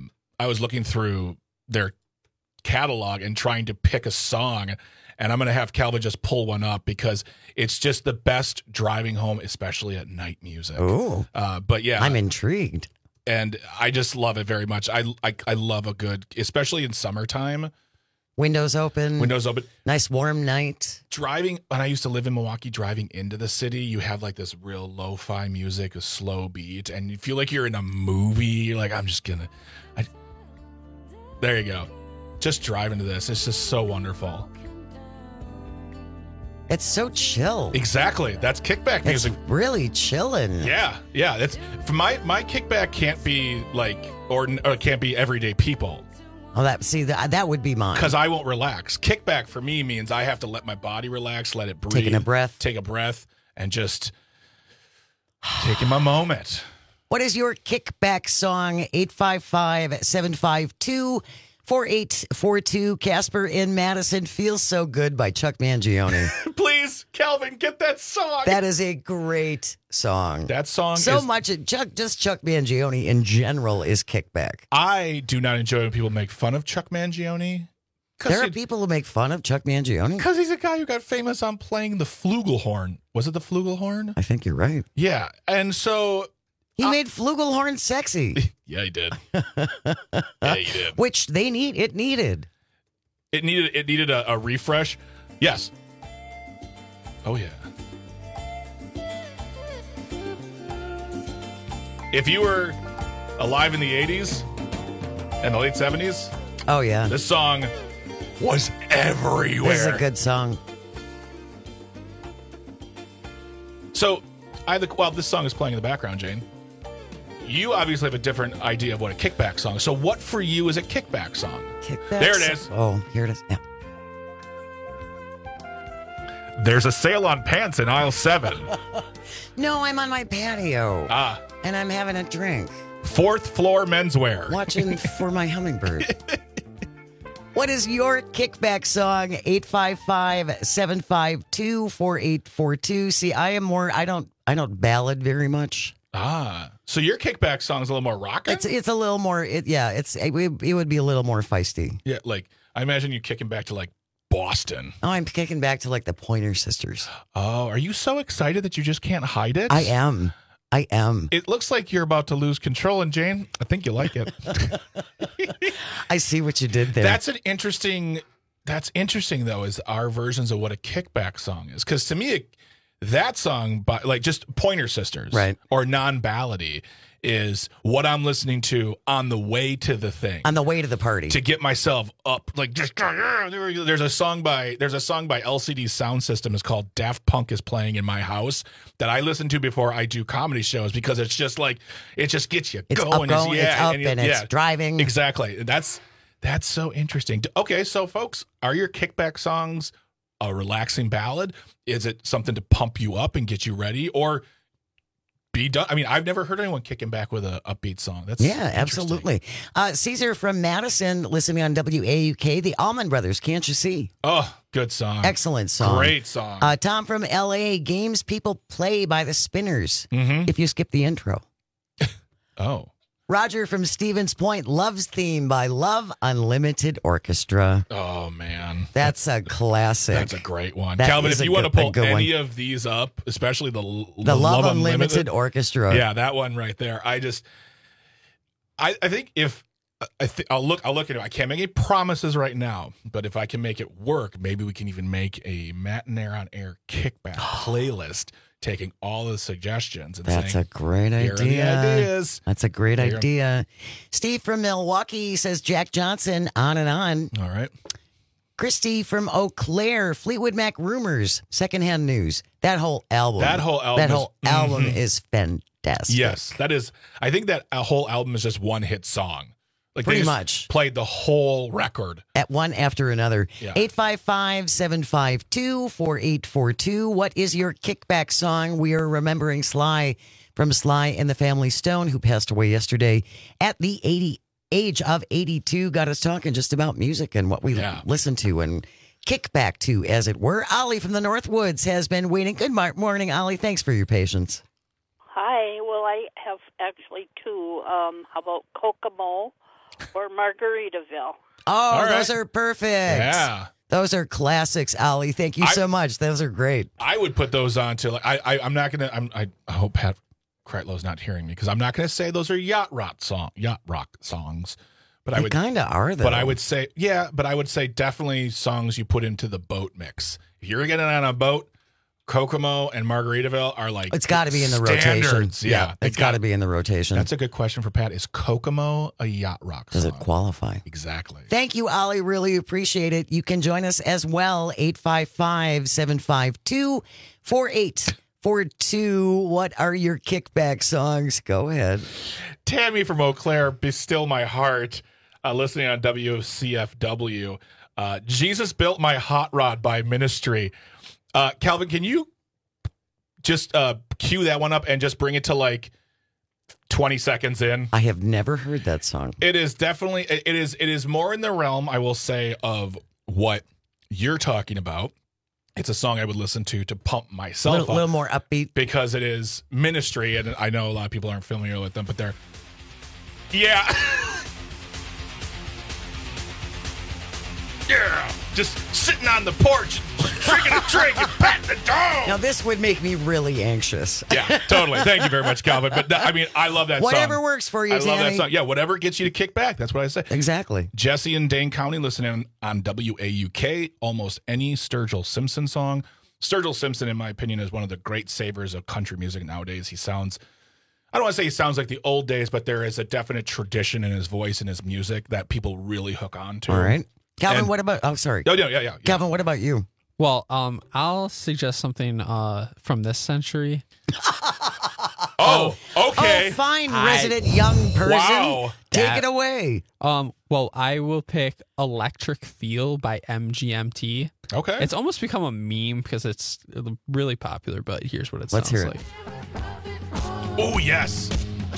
their catalog and trying to pick a song. And I'm going to have Calvin just pull one up because it's just the best driving home, especially at night music. Oh, but yeah, I'm intrigued. And I just love it very much. I love a good, especially in summertime. Windows open. Nice warm night. Driving, when I used to live in Milwaukee, driving into the city, you have like this real lo-fi music, a slow beat, and you feel like you're in a movie. You're like, there you go. Just driving to this. It's just so wonderful. It's so chill. Exactly. That's kickback music. It's really chilling. Yeah. That's for my kickback can't be like or can't be everyday people. Oh, that would be mine. Because I won't relax. Kickback for me means I have to let my body relax, let it breathe. Take a breath, and just taking my moment. What is your kickback song? 855-752-4842. Casper in Madison, Feels So Good by Chuck Mangione. Please, Calvin, get that song. That is a great song. That song Chuck Mangione in general is kickback. I do not enjoy when people make fun of Chuck Mangione. There are people who make fun of Chuck Mangione. Because he's a guy who got famous on playing the flugelhorn. Was it the flugelhorn? I think you're right. Yeah, and so... He made flugelhorn sexy. Yeah, he did. Yeah, he did. Which it needed. It needed a refresh. Yes. Oh yeah. If you were alive in the 80s and the late 70s, oh yeah, this song was everywhere. This is a good song. So, while this song is playing in the background, Jane, you obviously have a different idea of what a kickback song is. So what for you is a kickback song? There it is. Oh, here it is. Yeah. There's a sale on pants in aisle 7. No, I'm on my patio. And I'm having a drink. 4th floor menswear. Watching for my hummingbird. What is your kickback song? 855-752-4842. See, I don't ballad very much. So your kickback song is a little more rockin'? It's a little more, it would be a little more feisty. Yeah, like, I imagine you kicking back to, like, Boston. Oh, I'm kicking back to, like, the Pointer Sisters. Oh, are you so excited that you just can't hide it? I am. It looks like you're about to lose control, and Jane, I think you like it. I see what you did there. That's interesting, though, is our versions of what a kickback song is. Because to me, that song, by like just Pointer Sisters, right, or non-ballady, is what I'm listening to on the way to the thing, on the way to the party, to get myself up. Like, just there's a song by LCD Sound System. It's called "Daft Punk Is Playing in My House" that I listen to before I do comedy shows because it's just like it just gets you going. It's driving. Exactly. That's so interesting. Okay, so folks, are your kickback songs a relaxing ballad? Is it something to pump you up and get you ready, or be done? I mean, I've never heard anyone kicking back with a upbeat song. That's absolutely. Caesar from Madison, listening on WAUK, the Allman Brothers, Can't You See? Oh, good song. Excellent song. Great song. Tom from LA, Games People Play by the Spinners. If you skip the intro. Oh. Roger from Stevens Point, Love's Theme by Love Unlimited Orchestra. Oh, man. That's a classic. That's a great one. Calvin, if you want to pull any of these up, especially the Love Unlimited Orchestra. Yeah, that one right there. I think I'll look into it. I can't make any promises right now, but if I can make it work, maybe we can even make a Matinaire on Air kickback playlist, taking all the suggestions and That's saying, a great here idea. Are the ideas. That's a great idea. Steve from Milwaukee says Jack Johnson, On and On. All right. Christy from Eau Claire, Fleetwood Mac Rumors, Secondhand News. That whole album is fantastic. Yes, that is. I think that a whole album is just one hit song. Like pretty they just much played the whole record at one after another. Yeah. 855-752-4842. What is your kickback song? We are remembering Sly from Sly and the Family Stone, who passed away yesterday at the age of 82. Got us talking just about music and what we listen to and kickback to, as it were. Ollie from the Northwoods has been waiting. Good morning, Ollie. Thanks for your patience. Hi. Well, I have actually two. How about Kokomo or Margaritaville? Oh, those are perfect. Yeah. Those are classics, Ollie. Thank you so much. Those are great. I would put those on to, I'm not going to, I hope Pat Kreitlow's not hearing me, because I'm not going to say those are yacht rock songs. But I would kind of are, though. But I would say, definitely songs you put into the boat mix. If you're getting on a boat, Kokomo and Margaritaville are like it's got to be in the standards. rotation. Yeah, it's got to be in the rotation. That's a good question for Pat. Is Kokomo a yacht rock song? Does it qualify? Exactly. Thank you, Ollie. Really appreciate it. You can join us as well. 855-752-4842. What are your kickback songs? Go ahead. Tammy from Eau Claire, Be Still My Heart, listening on WCFW. Jesus Built My Hot Rod by Ministry. Calvin, can you just cue that one up and just bring it to like 20 seconds in? I have never heard that song. It is definitely, it is more in the realm, I will say, of what you're talking about. It's a song I would listen to pump myself up. A little more upbeat. Because it is Ministry, and I know a lot of people aren't familiar with them, but they're, yeah. Yeah, just sitting on the porch, drinking a drink and patting the dog. Now, this would make me really anxious. Yeah, totally. Thank you very much, Calvin. But I mean, I love that whatever song. Works for you, Tammy. I love that song. Yeah, whatever gets you to kick back. That's what I say. Exactly. Jesse in Dane County listening on WAUK. Almost any Sturgill Simpson song. Sturgill Simpson, in my opinion, is one of the great savers of country music nowadays. He sounds, I don't want to say he sounds like the old days, but there is a definite tradition in his voice and his music that people really hook on to. All right. Calvin, what about... Oh, sorry. Oh, yeah. Calvin, what about you? Well, I'll suggest something from this century. Oh, okay. Oh, fine, resident young person. Wow. Take it away. Well, I will pick Electric Feel by MGMT. Okay. It's almost become a meme because it's really popular, but here's what it sounds hear it. like. Oh, yes.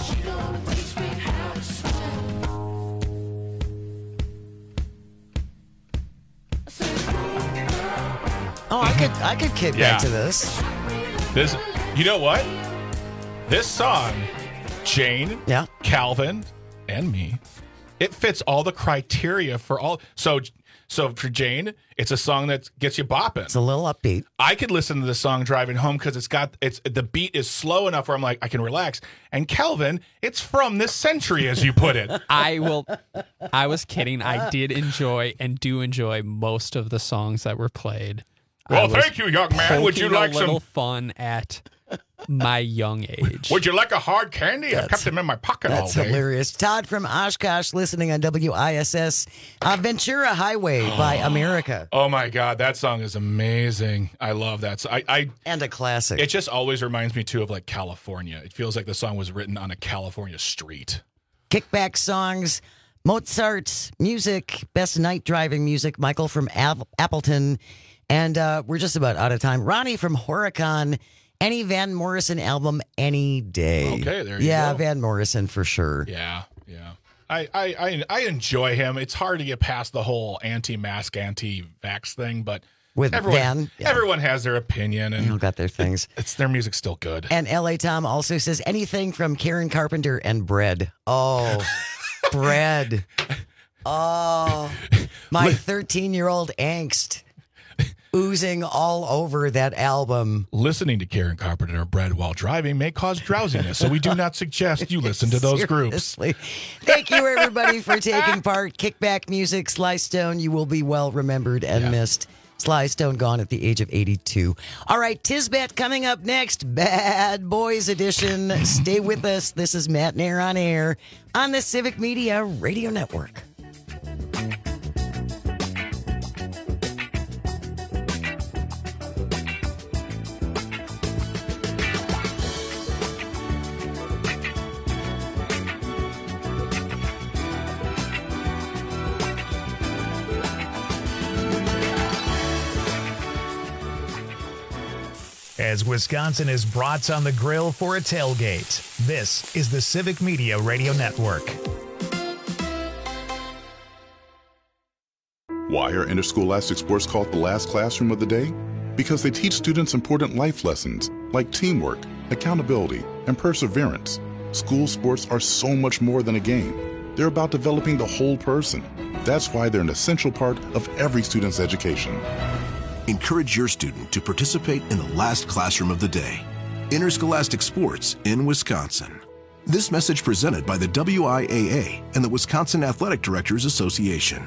Oh, I could kick back to this. This, you know what? This song, Jane, Calvin, and me, it fits all the criteria for all. So for Jane, it's a song that gets you bopping. It's a little upbeat. I could listen to this song driving home because the beat is slow enough where I'm like, I can relax. And Calvin, it's from this century, as you put it. I was kidding. I did enjoy and do enjoy most of the songs that were played. Well, thank you, young man. Would you like a little fun at my young age? Would you like a hard candy? I've kept them in my pocket all day. That's hilarious. Todd from Oshkosh listening on WISS. Ventura Highway by America. Oh, my God. That song is amazing. I love that song. And a classic. It just always reminds me, too, of like California. It feels like the song was written on a California street. Kickback songs. Mozart's music. Best night driving music. Michael from Appleton. And we're just about out of time. Ronnie from Horicon. Any Van Morrison album, any day. Okay, there you go. Yeah, Van Morrison for sure. Yeah. I enjoy him. It's hard to get past the whole anti-mask, anti-vax thing, but with everyone has their opinion, and they all got their things. It's their music's still good. And LA Tom also says anything from Karen Carpenter and Bread. Oh, Bread. Oh, my 13-year-old angst. Oozing all over that album. Listening to Karen Carpenter or Bread while driving may cause drowsiness, so we do not suggest you listen to those groups. Thank you, everybody, for taking part. Kickback music, Sly Stone, you will be well remembered and missed. Sly Stone gone at the age of 82. All right, Tisbet coming up next, Bad Boys Edition. Stay with us. This is Matt Nair on Air on the Civic Media Radio Network. As Wisconsin is brats on the grill for a tailgate, this is the Civic Media Radio Network. Why are interscholastic sports called the last classroom of the day? Because they teach students important life lessons like teamwork, accountability, and perseverance. School sports are so much more than a game. They're about developing the whole person. That's why they're an essential part of every student's education. Encourage your student to participate in the last classroom of the day. Interscholastic sports in Wisconsin. This message presented by the WIAA and the Wisconsin Athletic Directors Association.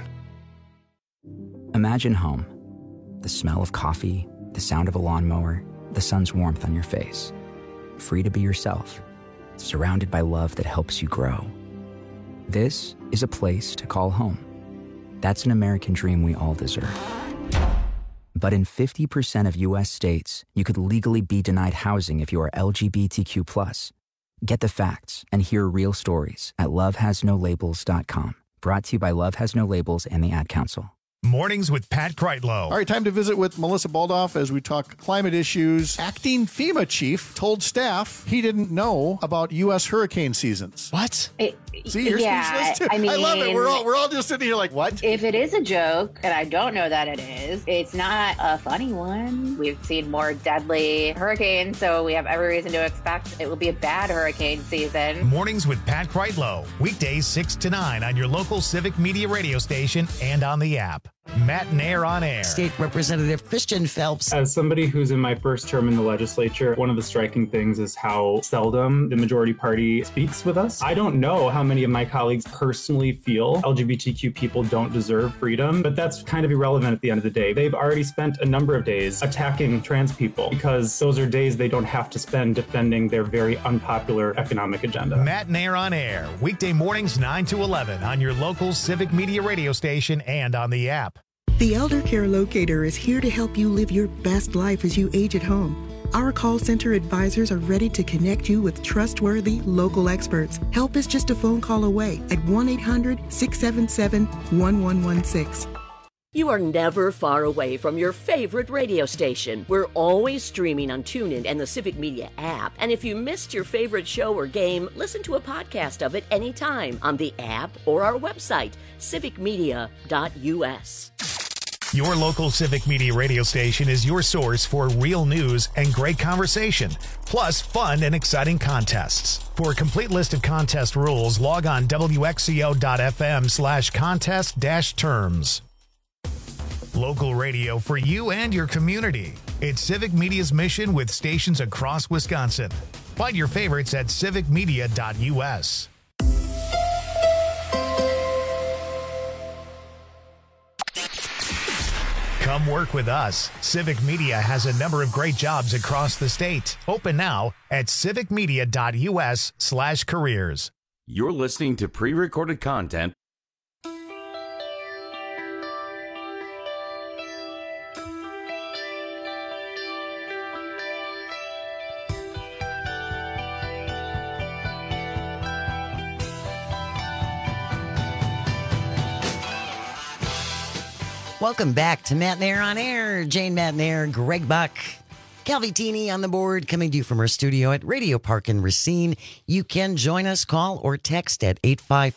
Imagine home. The smell of coffee, the sound of a lawnmower, the sun's warmth on your face. Free to be yourself, surrounded by love that helps you grow. This is a place to call home. That's an American dream we all deserve. But in 50% of U.S. states, you could legally be denied housing if you are LGBTQ+. Get the facts and hear real stories at lovehasnolabels.com. Brought to you by Love Has No Labels and the Ad Council. Mornings with Pat Kreitlow. All right, time to visit with Melissa Baldoff as we talk climate issues. Acting FEMA chief told staff he didn't know about U.S. hurricane seasons. What? See, you're speechless too. I mean, I love it. We're all just sitting here like, what? If it is a joke, and I don't know that it is, it's not a funny one. We've seen more deadly hurricanes, so we have every reason to expect it will be a bad hurricane season. Mornings with Pat Kreitlow. Weekdays 6 to 9 on your local Civic Media radio station and on the app. Matt and Air on Air. State Representative Christian Phelps. As somebody who's in my first term in the legislature, one of the striking things is how seldom the majority party speaks with us. I don't know how many of my colleagues personally feel LGBTQ people don't deserve freedom, but that's kind of irrelevant at the end of the day. They've already spent a number of days attacking trans people because those are days they don't have to spend defending their very unpopular economic agenda. Matt and Air on Air. Weekday mornings 9 to 11 on your local Civic Media radio station and on the app. The Elder Care Locator is here to help you live your best life as you age at home. Our call center advisors are ready to connect you with trustworthy local experts. Help is just a phone call away at 1-800-677-1116. You are never far away from your favorite radio station. We're always streaming on TuneIn and the Civic Media app. And if you missed your favorite show or game, listen to a podcast of it anytime on the app or our website, civicmedia.us. Your local Civic Media radio station is your source for real news and great conversation, plus fun and exciting contests. For a complete list of contest rules, log on wxco.fm/contest-terms. Local radio for you and your community. It's Civic Media's mission with stations across Wisconsin. Find your favorites at civicmedia.us. Come work with us. Civic Media has a number of great jobs across the state. Open now at civicmedia.us/careers. You're listening to pre-recorded content. Welcome back to Matt and Air on Air. Jane Matt and Air, Greg Buck, Calvitini on the board, coming to you from our studio at Radio Park in Racine. You can join us, call or text at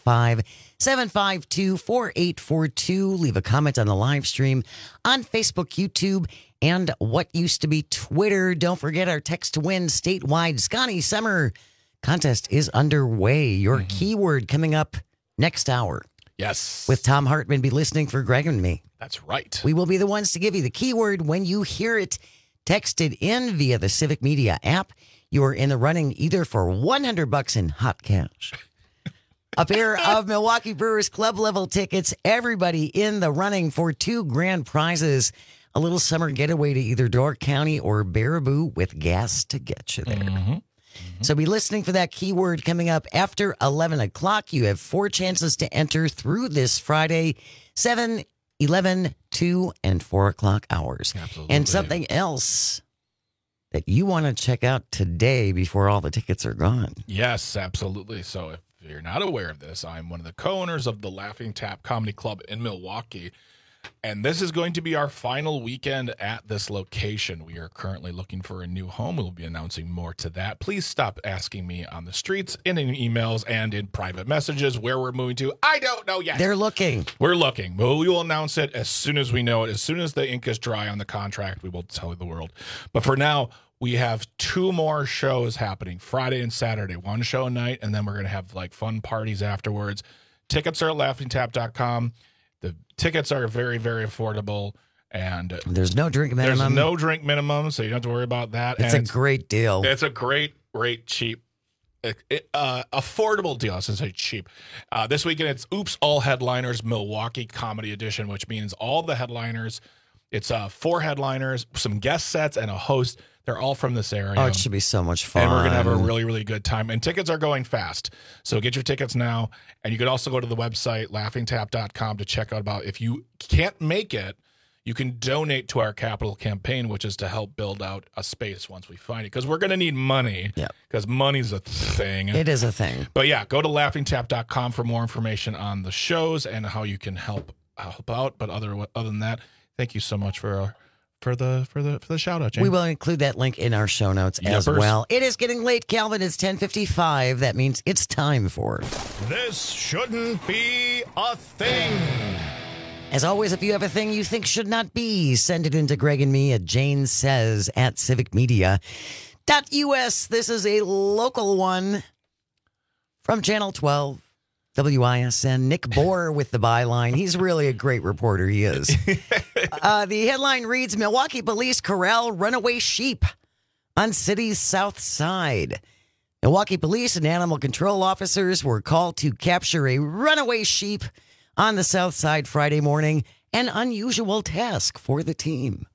855-752-4842. Leave a comment on the live stream on Facebook, YouTube, and what used to be Twitter. Don't forget our text to win statewide Scotty Summer contest is underway. Your keyword coming up next hour. Yes. With Tom Hartman, be listening for Greg and me. That's right. We will be the ones to give you the keyword when you hear it texted in via the Civic Media app. You are in the running either for $100 in hot cash, a pair of Milwaukee Brewers club level tickets, everybody in the running for 2 grand prizes, a little summer getaway to either Door County or Baraboo with gas to get you there. So be listening for that keyword coming up after 11 o'clock. You have 4 chances to enter through this Friday, 7, 11, 2, and 4 o'clock hours. Absolutely. And something else that you want to check out today before all the tickets are gone. Yes, absolutely. So if you're not aware of this, I'm one of the co-owners of the Laughing Tap Comedy Club in Milwaukee. And this is going to be our final weekend at this location. We are currently looking for a new home. We'll be announcing more to that. Please stop asking me on the streets and in emails and in private messages where we're moving to. I don't know yet. They're looking. We're looking. Well, we will announce it as soon as we know it. As soon as the ink is dry on the contract, we will tell the world. But for now, we have 2 more shows happening, Friday and Saturday. 1 show a night, and then we're going to have like fun parties afterwards. Tickets are at laughingtap.com. The tickets are very, very affordable, and there's no drink minimum. There's no drink minimum, so you don't have to worry about that. It's a great deal. It's a great, cheap, affordable deal. I should say cheap. This weekend, it's Oops All Headliners Milwaukee Comedy Edition, which means all the headliners. It's 4 headliners, some guest sets, and a host. They're all from this area. Oh, it should be so much fun. And we're going to have a really, really good time. And tickets are going fast. So get your tickets now. And you could also go to the website, laughingtap.com, to check out about if you can't make it, you can donate to our capital campaign, which is to help build out a space once we find it. Because we're going to need money. Yeah. Because money's a thing. It is a thing. But yeah, go to laughingtap.com for more information on the shows and how you can help out. But other than that, thank you so much for the shout out, Jane. We will include that link in our show notes as well. It is getting late, Calvin. It's 10:55. That means it's time for This Shouldn't Be a Thing. As always, if you have a thing you think should not be, send it in to Greg and me at janesays@civicmedia.us. This is a local one from Channel 12. WISN, Nick Bohr with the byline. He's really a great reporter, he is. The headline reads, Milwaukee police corral runaway sheep on city's south side. Milwaukee police and animal control officers were called to capture a runaway sheep on the south side Friday morning, an unusual task for the team.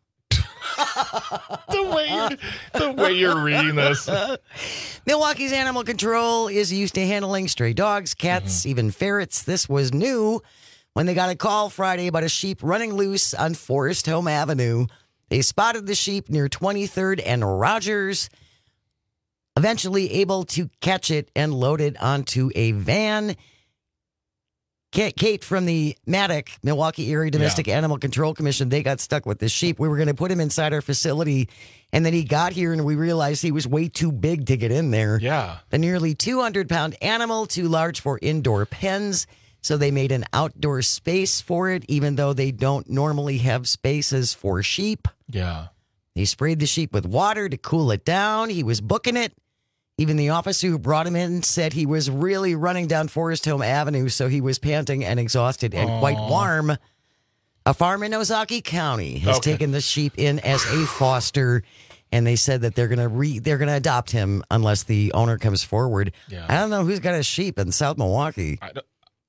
the way you're reading this. Milwaukee's animal control is used to handling stray dogs, cats, even ferrets. This was new when they got a call Friday about a sheep running loose on Forest Home Avenue. They spotted the sheep near 23rd and Rogers, eventually able to catch it and load it onto a van. Kate from the MADDOC, Milwaukee Area Domestic Animal Control Commission, they got stuck with this sheep. We were going to put him inside our facility, and then he got here, and we realized he was way too big to get in there. Yeah. The nearly 200-pound animal, too large for indoor pens, so they made an outdoor space for it, even though they don't normally have spaces for sheep. Yeah. They sprayed the sheep with water to cool it down. He was booking it. Even the officer who brought him in said he was really running down Forest Home Avenue, so he was panting and exhausted and quite warm. A farm in Ozaki County has taken the sheep in as a foster, and they said that they're gonna adopt him unless the owner comes forward. Yeah. I don't know who's got a sheep in South Milwaukee. But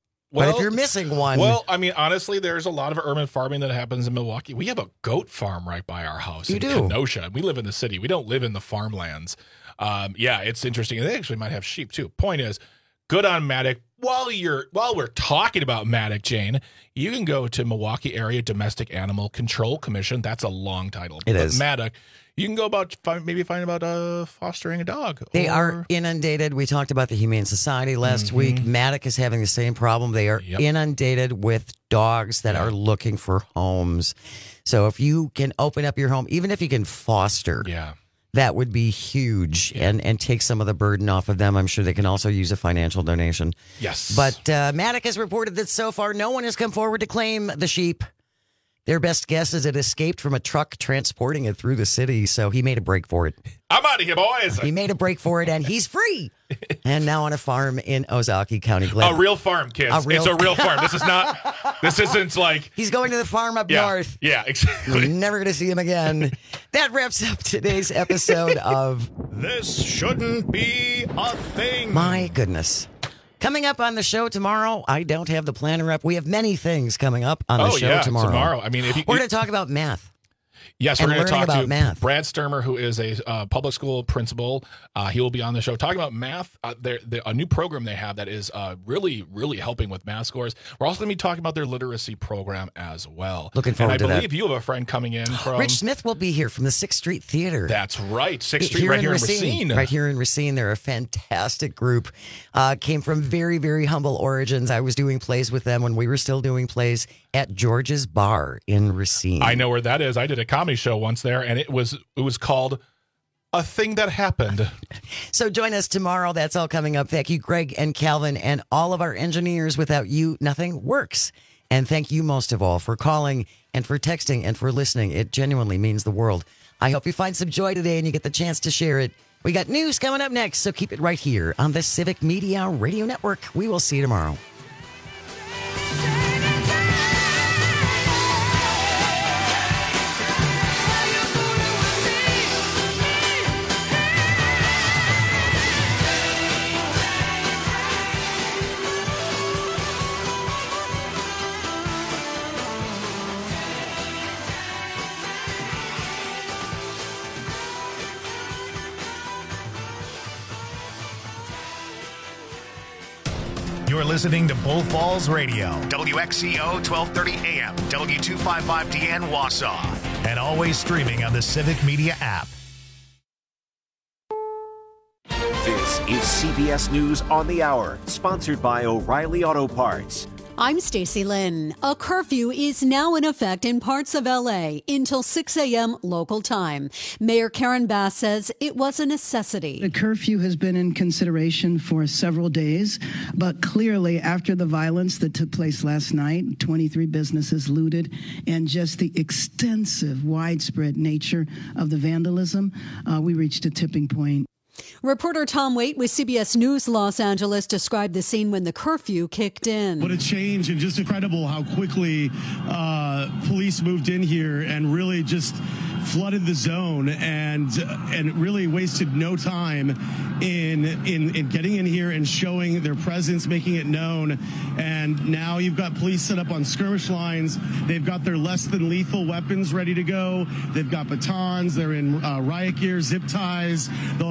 if you're missing one... Well, I mean, honestly, there's a lot of urban farming that happens in Milwaukee. We have a goat farm right by our house in Kenosha. We live in the city. We don't live in the farmlands. Yeah, it's interesting. They actually might have sheep, too. Point is, good on MADDOC. While we're talking about MADDOC, Jane, you can go to Milwaukee Area Domestic Animal Control Commission. That's a long title. It is. MADDOC. You can go about find about fostering a dog. They are inundated. We talked about the Humane Society last week. MADDOC is having the same problem. They are inundated with dogs that are looking for homes. So if you can open up your home, even if you can foster, that would be huge and take some of the burden off of them. I'm sure they can also use a financial donation. Yes. But MADDOC has reported that so far no one has come forward to claim the sheep. Their best guess is it escaped from a truck transporting it through the city, so he made a break for it. I'm out of here, boys. He made a break for it, and he's free. And now on a farm in Ozaki County. A real farm, kids. It's a real farm. This isn't like... He's going to the farm up north. Yeah, exactly. We're never going to see him again. That wraps up today's episode of... This Shouldn't Be a Thing. My goodness. Coming up on the show tomorrow, I don't have the planner up. We have many things coming up on the show tomorrow. I mean, we're going to talk about math. Yes, we're going to talk to math. Brad Sturmer, who is a public school principal. He will be on the show talking about math. A new program they have that is really, really helping with math scores. We're also going to be talking about their literacy program as well. Looking forward to that. I believe you have a friend coming in from... Rich Smith will be here from the 6th Street Theater. That's right. 6th Street, right here in Racine. Right here in Racine. They're a fantastic group. Came from very, very humble origins. I was doing plays with them when we were still doing plays at George's Bar in Racine. I know where that is. I did a comedy show once there, and it was called A Thing That Happened. So join us tomorrow. That's all coming up. Thank you, Greg and Calvin, and all of our engineers. Without you, nothing works. And thank you most of all for calling and for texting and for listening. It genuinely means the world. I hope you find some joy today and you get the chance to share it. We got news coming up next, so keep it right here on the Civic Media Radio Network. We will see you tomorrow. You're listening to Bull Falls Radio, WXCO 1230 AM, W255DN Wausau, and always streaming on the Civic Media app. This is CBS News on the Hour, sponsored by O'Reilly Auto Parts. I'm Stacey Lynn. A curfew is now in effect in parts of L.A. until 6 a.m. local time. Mayor Karen Bass says it was a necessity. The curfew has been in consideration for several days, but clearly after the violence that took place last night, 23 businesses looted, and just the extensive, widespread nature of the vandalism, we reached a tipping point. Reporter Tom Waite with CBS News Los Angeles described the scene when the curfew kicked in. What a change, and just incredible how quickly police moved in here and really just flooded the zone and really wasted no time in getting in here and showing their presence, making it known. And now you've got police set up on skirmish lines. They've got their less than lethal weapons ready to go. They've got batons. They're in riot gear, zip ties. They'll